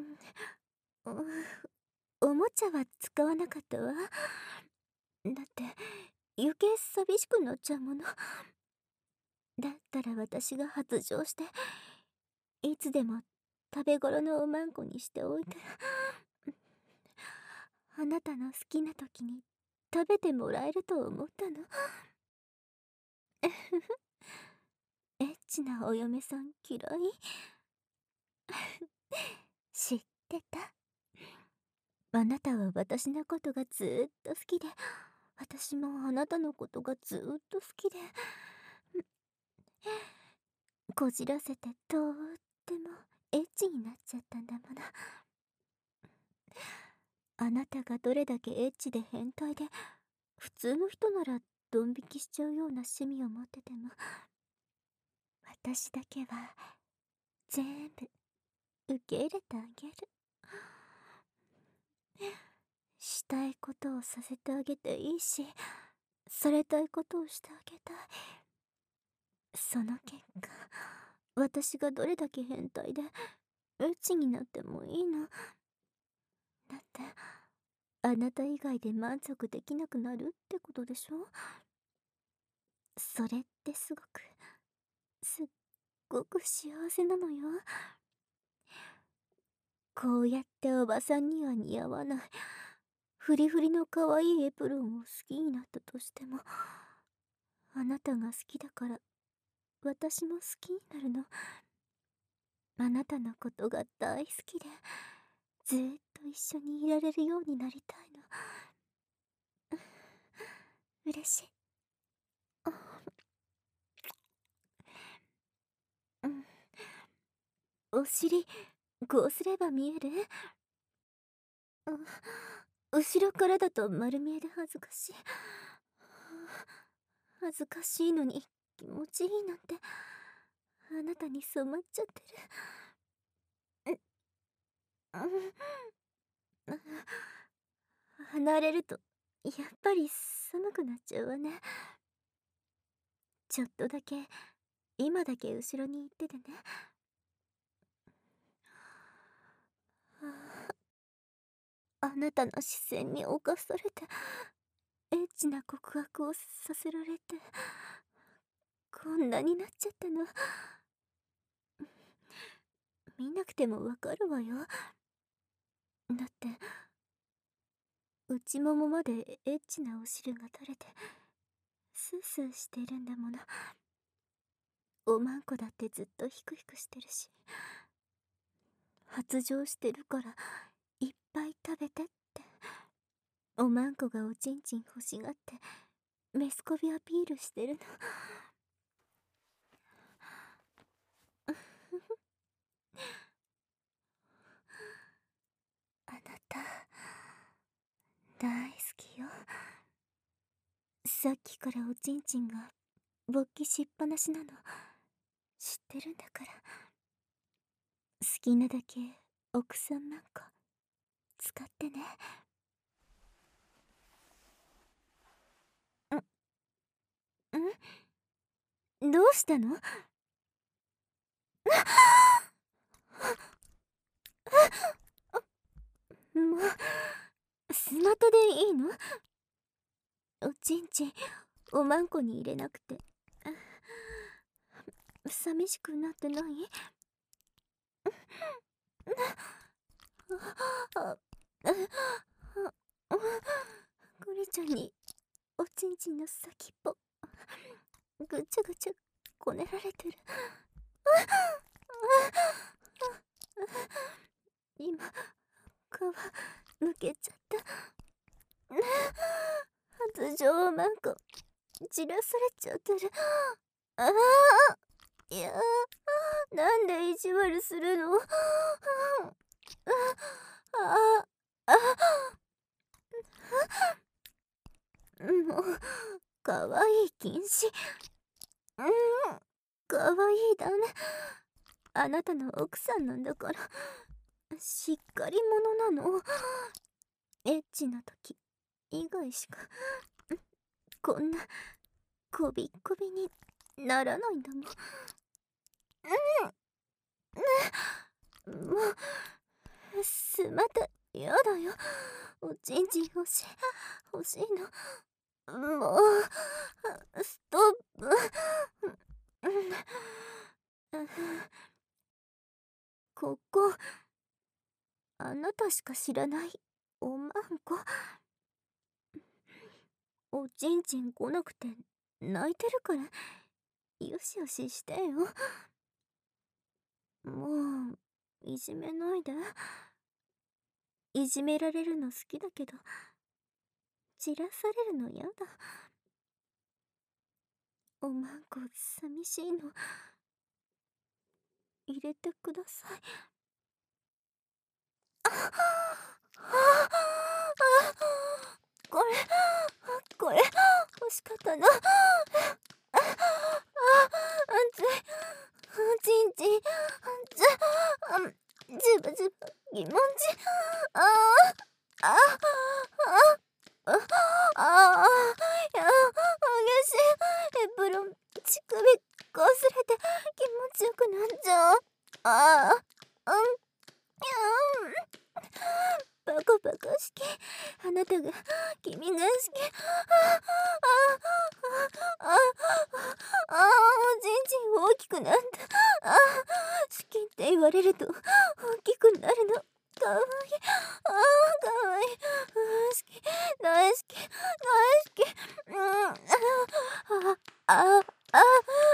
お、おもちゃは使わなかったわ。だって余計寂しくなっちゃうもの。だったら私が発情していつでも食べ頃のおまんこにしておいたら。 あなたの好きな時に食べてもらえると思ったの。エッチなお嫁さん嫌い？知ってた。あなたは私のことがずーっと好きで、私もあなたのことがずーっと好きで、こじらせてとーってもエッチになっちゃったんだもの。あなたがどれだけエッチで変態で、普通の人ならドン引きしちゃうような趣味を持ってても、私だけは全部受け入れてあげる。したいことをさせてあげていいし、されたいことをしてあげたい。その結果、私がどれだけ変態でエッチになってもいいの。だってあなた以外で満足できなくなるってことでしょ。それってすごくすっごく幸せなのよ。こうやっておばさんには似合わないフリフリの可愛いエプロンを好きになったとしても、あなたが好きだから私も好きになるの。あなたのことが大好きで、ずーっと一緒にいられるようになりたいの。嬉しい。うん。お尻こうすれば見える？あ、後ろからだと丸見えで恥ずかしい。恥ずかしいのに気持ちいいなんて、あなたに染まっちゃってる。うん、うん、離れるとやっぱり寒くなっちゃうわね。ちょっとだけ今だけ後ろに行っててね。あなたの視線に侵されてエッチな告白をさせられて、こんなになっちゃったの。見なくてもわかるわよ。だって内ももまでエッチなお汁が垂れてスースーしてるんだもの。おまんこだってずっとヒクヒクしてるし、発情してるからいっぱい食べてって、おまんこがおちんちん欲しがってメスコビアピールしてるの。あなた大好きよ。さっきからおちんちんが勃起しっぱなしなの知ってるんだから。好きなだけ奥さんマンコ使ってね。んどうしたの？もうスマートでいいの？おちんちんおまんこに入れなくて寂しくなってない？あゴリちゃんにおちんちんの先っぽぐちゃぐちゃこねられてる。今皮むけちゃった。発情マンコ散らされちゃってる。ああ、いやー、なんで意地悪するの？あああ、もうかわいい禁止。うん、かわいいだね。あなたの奥さんなんだからしっかり者なの。エッチな時以外しかこんなこびっこびにならないんだもん。うん、もうすまたやだよ。おちんちん欲しい欲しいの。もうストップ。ここあなたしか知らないおまんこ、おちんちん来なくて泣いてるから、よしよししてよ。もういじめないで。いじめられるの好きだけど、散らされるのやだ。おまんこ寂しいの、入れてください。あああこれこれ欲しかったな。ああ熱い、ちんちんつあジュブジュブ気持ちああああああや激しいエプロン乳首こすれて気持ちよくなっちゃう。ああうんバカバカしき、あなたが君が好き。ああああああおちんちん大きくなった。ああ好きって言われると大きくなるの。かわいい、ああかわいい、好き大好き大好き。うんあああああ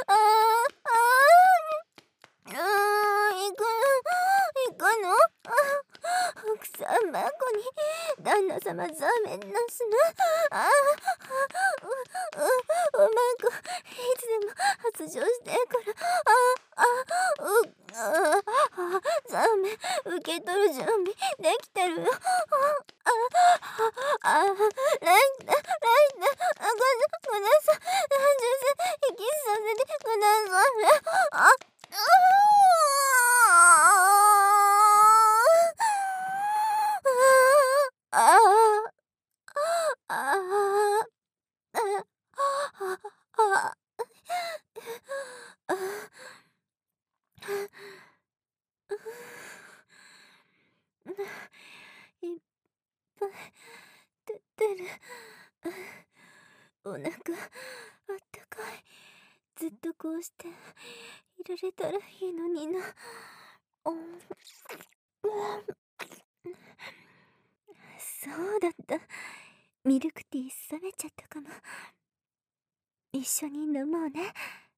ああ行く行くの。奥さん孫に旦那様ざめんなすな。ああううおまんこいつでも発情してくる。ああうああざめ受け取る準備できてるよ。あああライトライトあごめんなさい。女性息させてください。ああああああいっぱい出てる。お腹あったかい。ずっとこうしていられたらいいのにな。おんそうだった。ミルクティー冷めちゃったかも。一緒に飲もうね。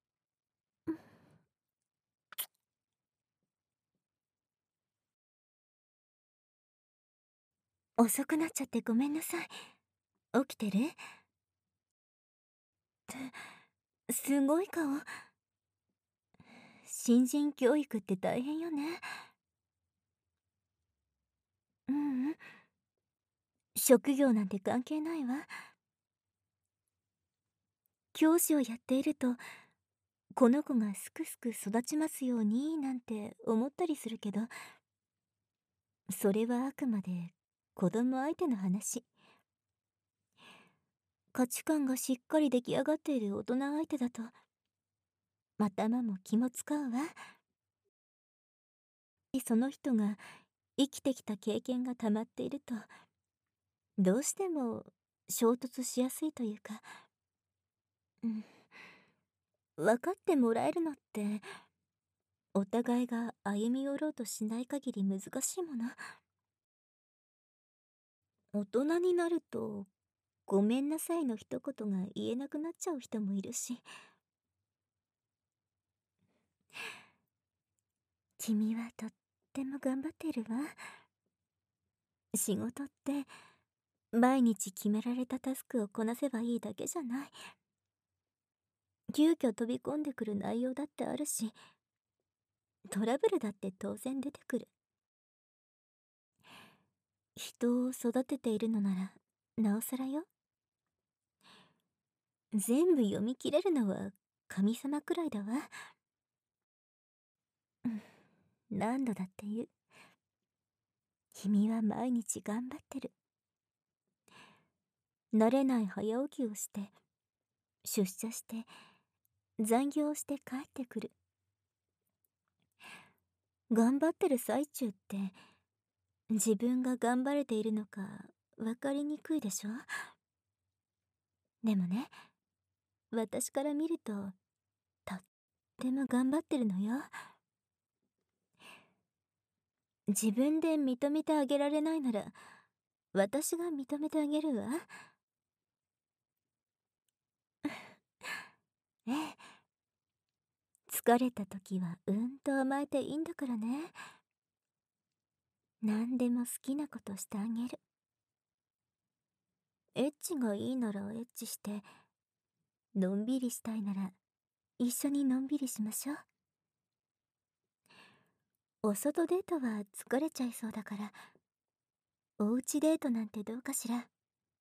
遅くなっちゃってごめんなさい。起きてる？ってすごい顔。新人教育って大変よね。ううん、職業なんて関係ないわ。教師をやっていると、この子がすくすく育ちますようになんて思ったりするけど、それはあくまで子供相手の話。価値観がしっかり出来上がっている大人相手だと、頭も気も使うわ。その人が生きてきた経験が溜まっていると、どうしても衝突しやすいというか、うん、分かってもらえるのってお互いが歩み寄ろうとしない限り難しいもの。大人になるとごめんなさいの一言が言えなくなっちゃう人もいるし。君はとっても頑張ってるわ。仕事って毎日決められたタスクをこなせばいいだけじゃない。急遽飛び込んでくる内容だってあるし、トラブルだって当然出てくる。人を育てているのならなおさらよ。全部読み切れるのは神様くらいだわ。うん、何度だって言う。君は毎日頑張ってる。慣れない早起きをして出社して残業して帰ってくる。頑張ってる最中って自分が頑張れているのか分かりにくいでしょ。でもね、私から見るととっても頑張ってるのよ。自分で認めてあげられないなら私が認めてあげるわ。ええ、疲れた時はうんと甘えていいんだからね。何でも好きなことしてあげる。エッチがいいならエッチして、のんびりしたいなら一緒にのんびりしましょう。お外デートは疲れちゃいそうだから、おうちデートなんてどうかしら。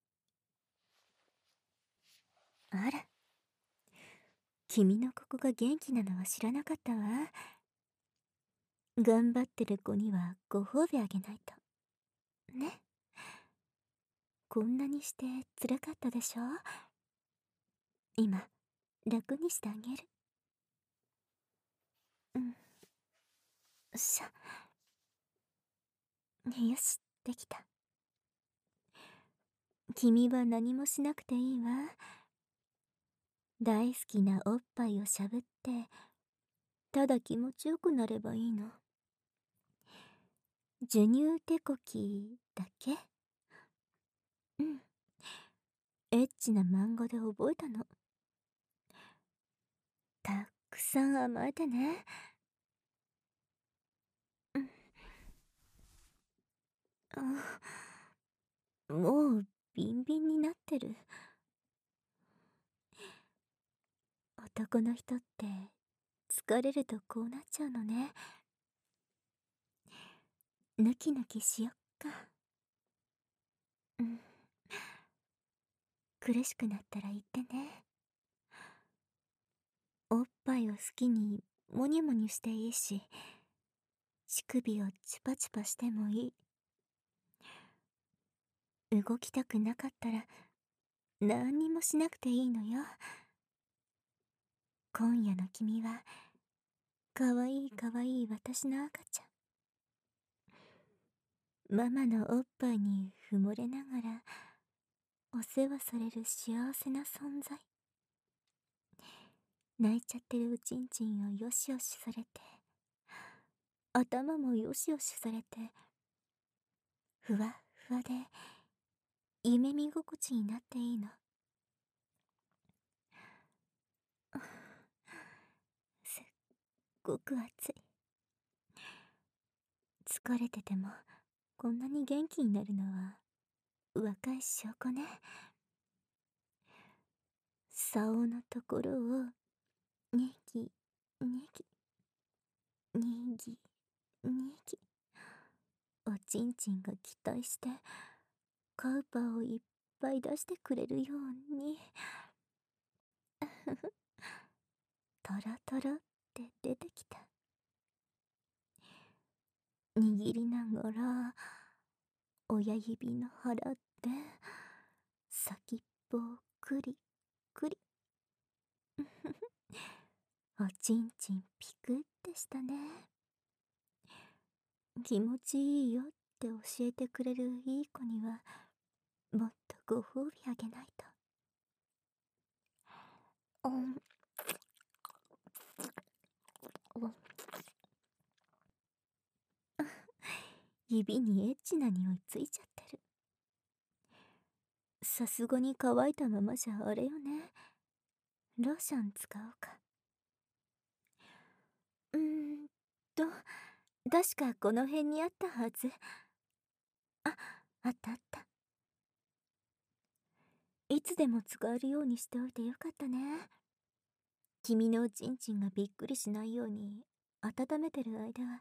あら、君のここが元気なのは知らなかったわ。頑張ってる子にはご褒美あげないと。ね。こんなにして辛かったでしょ。今、楽にしてあげる。うん。しゃ。よし、できた。君は何もしなくていいわ。大好きなおっぱいをしゃぶって、ただ気持ちよくなればいいの。授乳手こきだけ。うん。エッチな漫画で覚えたの。たくさん甘えてね。うん。あ、もうビンビンになってる。男の人って疲れるとこうなっちゃうのね。ぬきぬきしよっか。うん。苦しくなったら言ってね。おっぱいを好きにモニョモニョしていいし、乳首をチュパチュパしてもいい。動きたくなかったら何にもしなくていいのよ。今夜の君はかわいいかわいい私の赤ちゃん。ママのおっぱいに埋もれながらお世話される幸せな存在。泣いちゃってるおちんちんをよしよしされて、頭もよしよしされて、ふわっふわで夢見心地になっていいの。すっごく暑い。疲れててもこんなに元気になるのは若い証拠ね。竿のところをネギネギネギネギ。おちんちんが期待してカウパーをいっぱい出してくれるように。トロトロって出てきた。握りながら親指の腹で先っぽをクリクリ。おちんちんピクってしたね。気持ちいいよって教えてくれるいい子にはもっとご褒美あげないと。おんお指にエッチな匂いついちゃってる。さすがに乾いたままじゃあれよね。ローション使おうか。うーんと確かこの辺にあったはず。あ、あったあった。いつでも使えるようにしておいてよかったね。君のおちんちんがびっくりしないように温めてる間は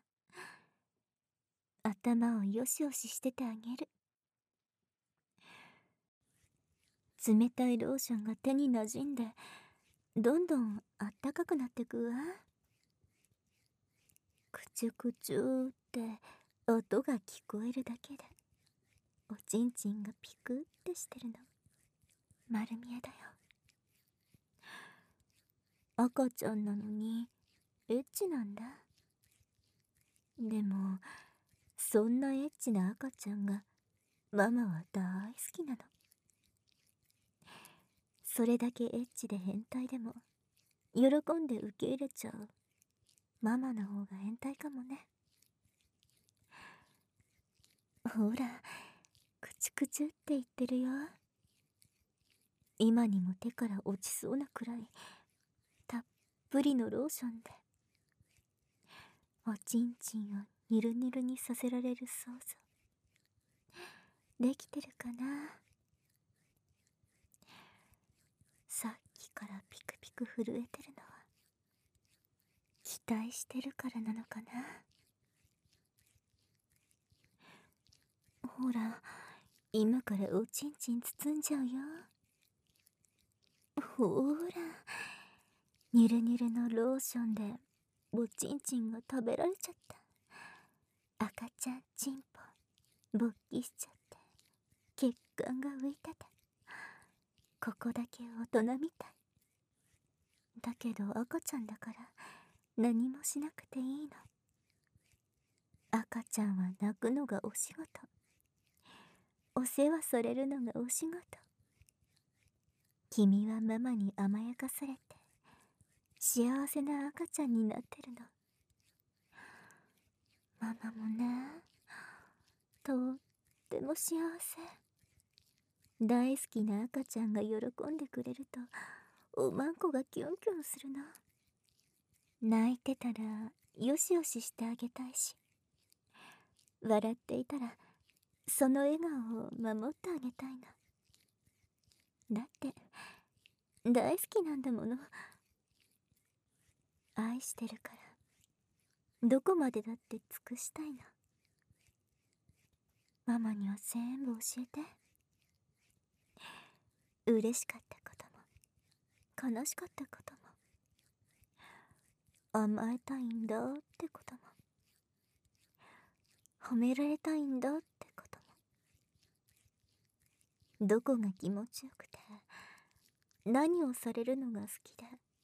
頭をよしよししててあげる。冷たいローションが手になじんでどんどんあったかくなってくわ。くちゅくちゅって音が聞こえるだけでおちんちんがピクってしてるの丸見えだよ。赤ちゃんなのにエッチなんだ。でもそんなエッチな赤ちゃんがママは大好きなの。それだけエッチで変態でも喜んで受け入れちゃうママの方が変態かもね。ほら、くちくちゅって言ってるよ。今にも手から落ちそうなくらいたっぷりのローションでおちんちんをニュルニュルにさせられる想像できてるかな。さっきからピクピク震えてるのは期待してるからなのかな。ほら、今からおちんちん包んじゃうよ。ほら、ニュルニュルのローションでおちんちんが食べられちゃった。赤ちゃんちんぽ勃起しちゃって血管が浮いてて、ここだけ大人みたい。だけど赤ちゃんだから何もしなくていいの。赤ちゃんは泣くのがお仕事、お世話されるのがお仕事。君はママに甘やかされて幸せな赤ちゃんになってるの。ママもね、とっても幸せ。大好きな赤ちゃんが喜んでくれるとおまんこがキュンキュンするの。泣いてたらよしよししてあげたいし、笑っていたらその笑顔を守ってあげたいの。だって大好きなんだもの。愛してるからどこまでだって尽くしたいの。ママには全部教えて。嬉しかったことも悲しかったことも、甘えたいんだってことも、褒められたいんだってことも、どこが気持ちよくて何をされるのが好きで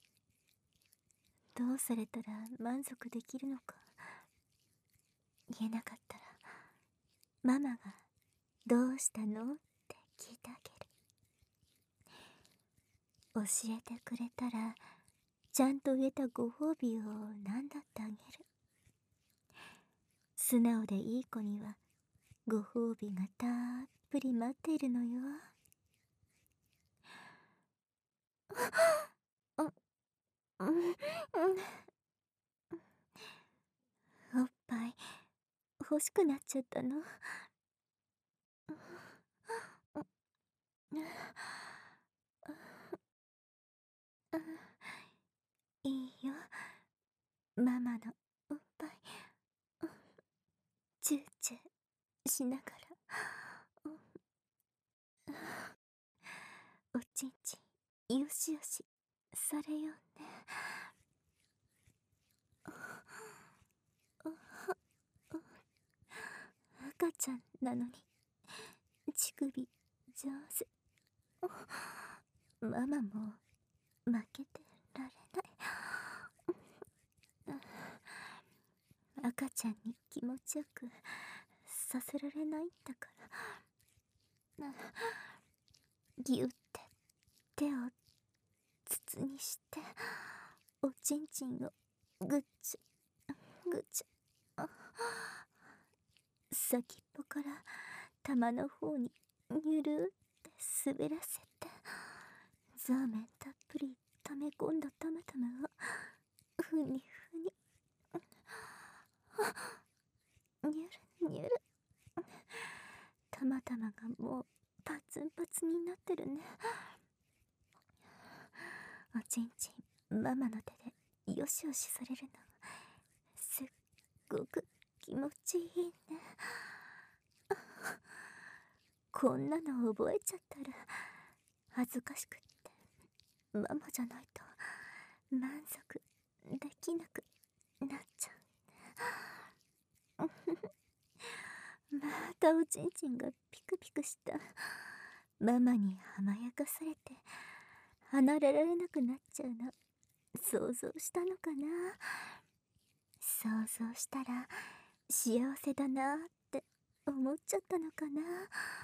どうされたら満足できるのか言えなかったら、ママがどうしたのって聞いてあげる。教えてくれたらちゃんと植えたご褒美を何だってあげる。素直でいい子にはご褒美がたっぷり待っているのよ。あ、うん、うん、おっぱい欲しくなっちゃったの。いいよ、ママのおっぱいチューチューしながら、おちんちんよしよしされようね。赤ちゃんなのに乳首上手。ママも負けてられない。赤ちゃんに気持ちよくさせられないんだから、ぎゅって手を筒にしておちんちんをぐっちゃぐちゃ、先っぽから玉の方にゆるって滑らせて、ザーメンたっぷり溜め込んだたまたまをふにふに、にゅるにゅる。たまたまがもうパツンパツンになってるね。おちんちんママの手でよしよしされるのすっごく気持ちいいね。こんなの覚えちゃったら恥ずかしくってママじゃないと満足できなくなっちゃう。またおちんちんがピクピクした。ママに甘やかされて離れられなくなっちゃうの想像したのかな。想像したら幸せだなって思っちゃったのかな。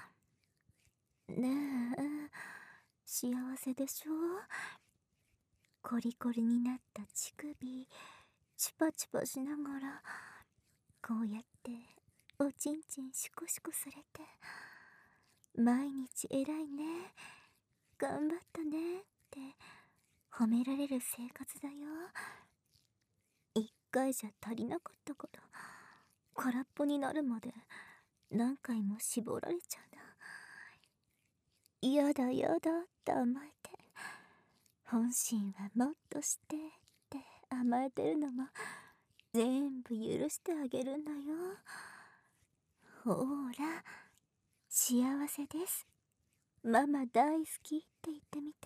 ねえ、幸せでしょ。コリコリになった乳首チュパチュパしながらこうやっておちんちんシコシコされて毎日偉いね、頑張ったねって褒められる生活だよ。一回じゃ足りなかったから、空っぽになるまで何回も絞られちゃうな。やだやだって甘えて、本心はもっとしてって甘えてるのも全部許してあげるんだよ。ほーら、幸せです、ママ大好きって言ってみて。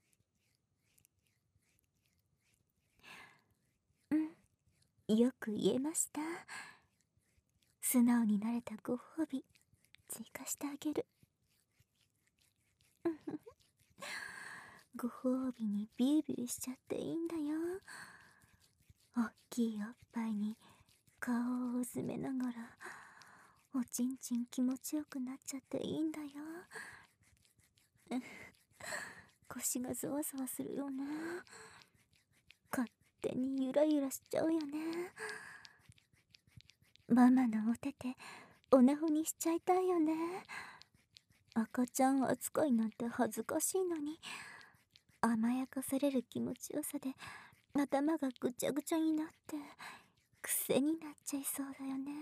うん、よく言えました。素直になれたご褒美追加してあげる。ご褒美にビュービューしちゃっていいんだよ。おっきいおっぱいに顔をうずめながらおちんちん気持ちよくなっちゃっていいんだよ。腰がゾワゾワするよね。勝手にゆらゆらしちゃうよね。ママのお手手おなほにしちゃいたいよね。赤ちゃん扱いなんて恥ずかしいのに、甘やかされる気持ちよさで頭がぐちゃぐちゃになって癖になっちゃいそうだよね。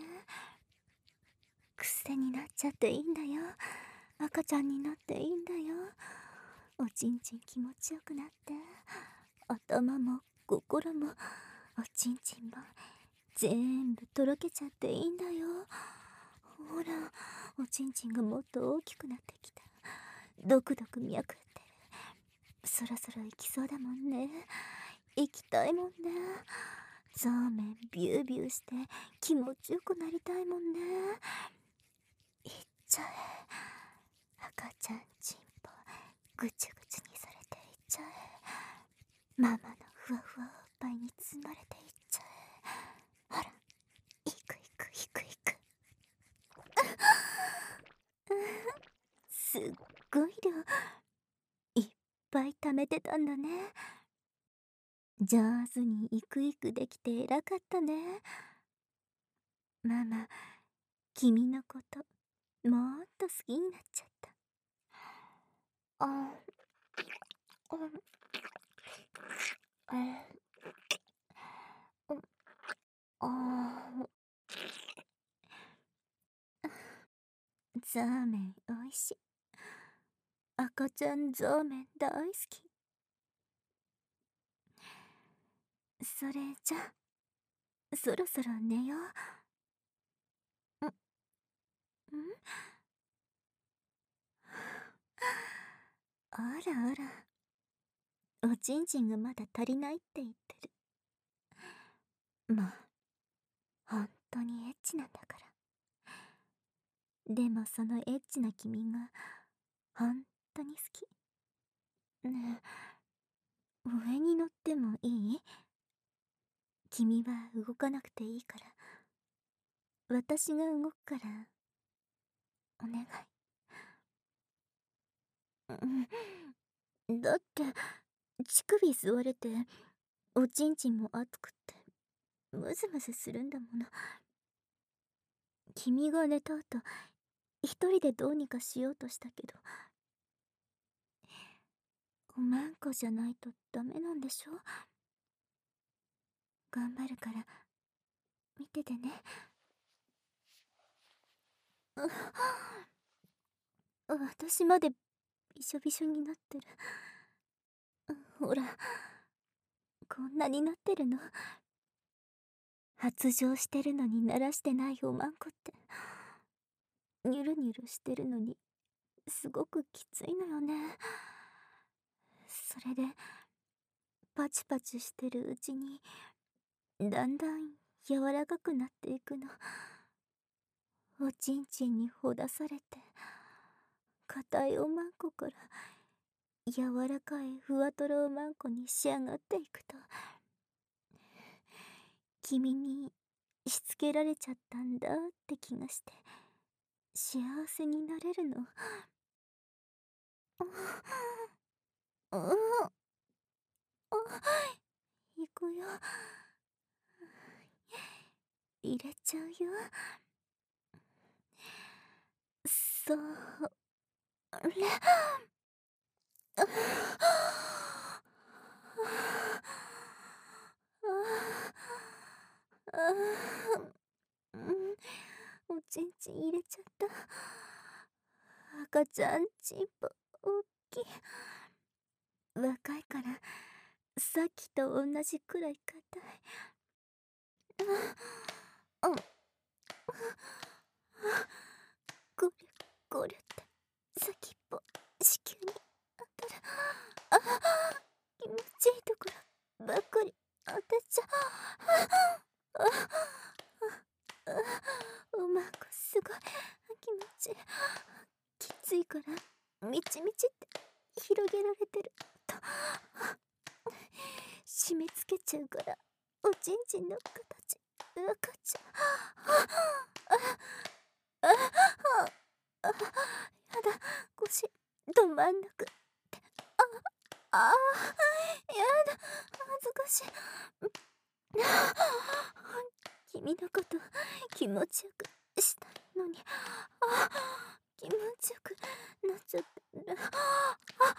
癖になっちゃっていいんだよ。赤ちゃんになっていいんだよ。おちんちん気持ちよくなって、頭も心もおちんちんも全部とろけちゃっていいんだよ。ほら、おちんちんがもっと大きくなってきた。ドクドク脈ってそろそろ行きそうだもんね。行きたいもんね。そうめんビュービューして気持ちよくなりたいもんね。行っちゃえ、赤ちゃんちんぽぐちゅぐちゅにされていっちゃえ。ママのふわふわおっぱいに包まれていっちゃえ。ほら、いくいくいくいく。すっごい量いっぱい貯めてたんだね。上手にいくいくできて偉かったね。ママ、君のこともっと好きになっちゃった。あ、うん、え、うん、あー、ザーメンおいしい。赤ちゃんザーメン大好き。それじゃ、そろそろ寝よう。ん、ん、あらあら、おちんちんがまだ足りないって言ってる。まあ、本当にエッチなんだから。でもそのエッチな君が本当に好き。ねえ、上に乗ってもいい？君は動かなくていいから、私が動くからお願い。うん、だって乳首吸われておちんちんも熱くってムズムズするんだもの。君が寝た後一人でどうにかしようとしたけど、おまんこじゃないとダメなんでしょ。頑張るから見ててね。私までびしょびしょになってる。ほら、こんなになってるの。発情してるのに鳴らしてないおまんこってニュルニュルしてるのにすごくきついのよね。それでパチパチしてるうちにだんだん柔らかくなっていくの。おちんちんにほだされて硬いおまんこから柔らかいふわとろおまんこに仕上がっていくと、君にしつけられちゃったんだって気がして幸せになれるの。うん、行くよ。入れちゃうよ。そう、 れああ、うん、おちんちん入れちゃった。赤ちゃんちんぽおっきい。若いからさっきと同じくらい硬い。あ、うん、ゴリュゴリュって先っぽ子宮に当たる。あ、気持ちいいところばっかり当たっちゃう。ああ、おまんこすごい気持ちいい。きついからみちみちって広げられてると締め付けちゃうから、おちんちんの形わかっちゃう。ああああ、やだ、腰ど真ん中って。ああ、やだ、恥ずかしい。君のこと気持ちよくしたいのに、あ、気持ちよくなっちゃってる。ああ、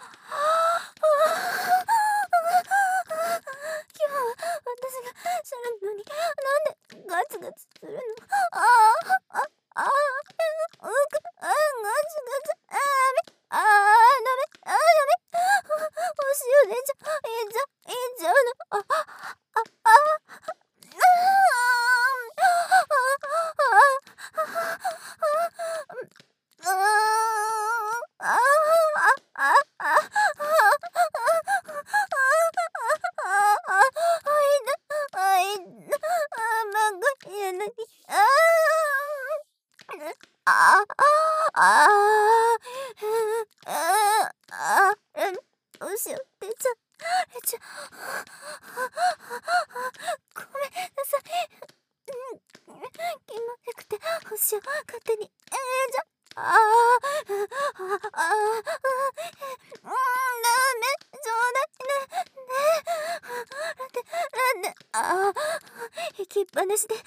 今日は私がするのになんでガツガツするの。ああ、ああ、うく、あ、ガツガツ、あめ、ああ、ダメ、あ、ダメ、お塩出ちゃう、いっちゃう、いっちゃうの。あ、あ、あ、ああ、ああ、ああ、どうしよう、出ちゃ出ちゃごめんなさい。うん、気持ちよくて星を勝手に、えー、じゃああ、ああ、あ、うん、ダメ、冗談ね、ね、なんで、なんで、ああ、行きっぱなしで、あ、なし、いっ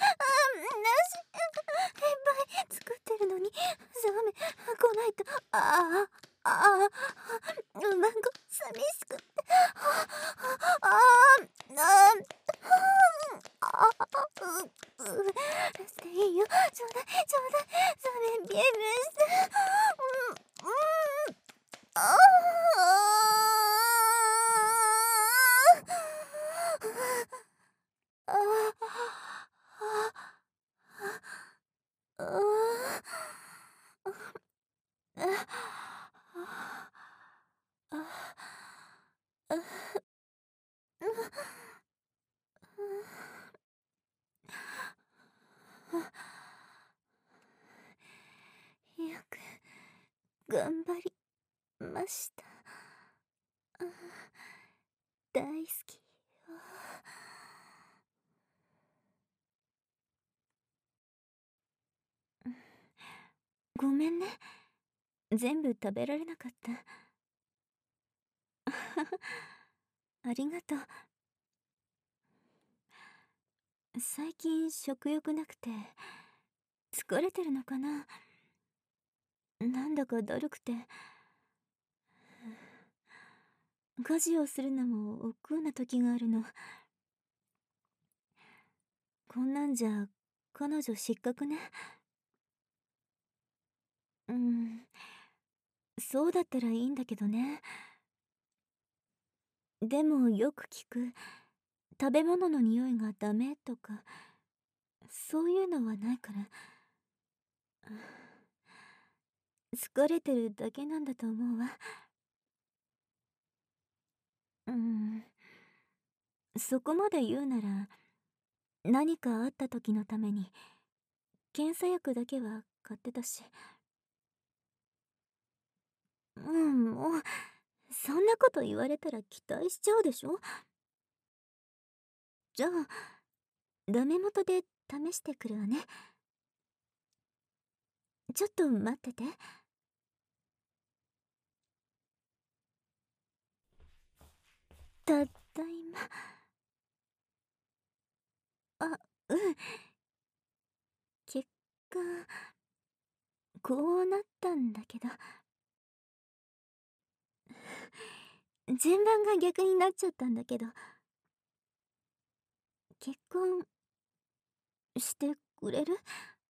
ぱい作ってるのに、ザメ、来ないと、ああ、ああ、うまんこ、寂しくって、ああ、ああ、なん、ああ、う、う、出していいよ、ちょうだい、ちょうだい、ザメ、ビエビエして、うん、うん、ああ、ああ、あよく頑張りました。大好きよ。ごめんね、全部食べられなかった。ありがとう。最近食欲なくて疲れてるのかな。なんだかだるくて、家事をするのも億劫な時があるの。こんなんじゃ彼女失格ね。うん、そうだったらいいんだけどね。でもよく聞く、食べ物の匂いがダメとか、そういうのはないから、疲れてるだけなんだと思うわ。うん、そこまで言うなら、何かあった時のために検査薬だけは買ってたし。うん、もうそんなこと言われたら期待しちゃうでしょ。じゃあダメ元で試してくるわね。ちょっと待ってて。ただいま。あ、うん、結果こうなったんだけど。 順番が逆になっちゃったんだけど、結婚してくれる？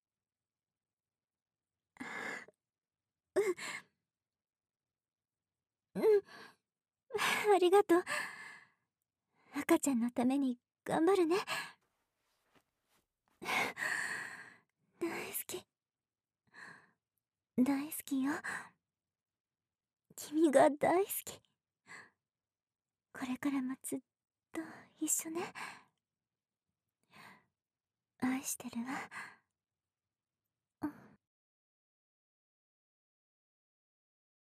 うん、うん、ありがとう。赤ちゃんのために頑張るね。大好き。大好きよ。君が大好き。これからもずっと一緒ね。愛してるわ。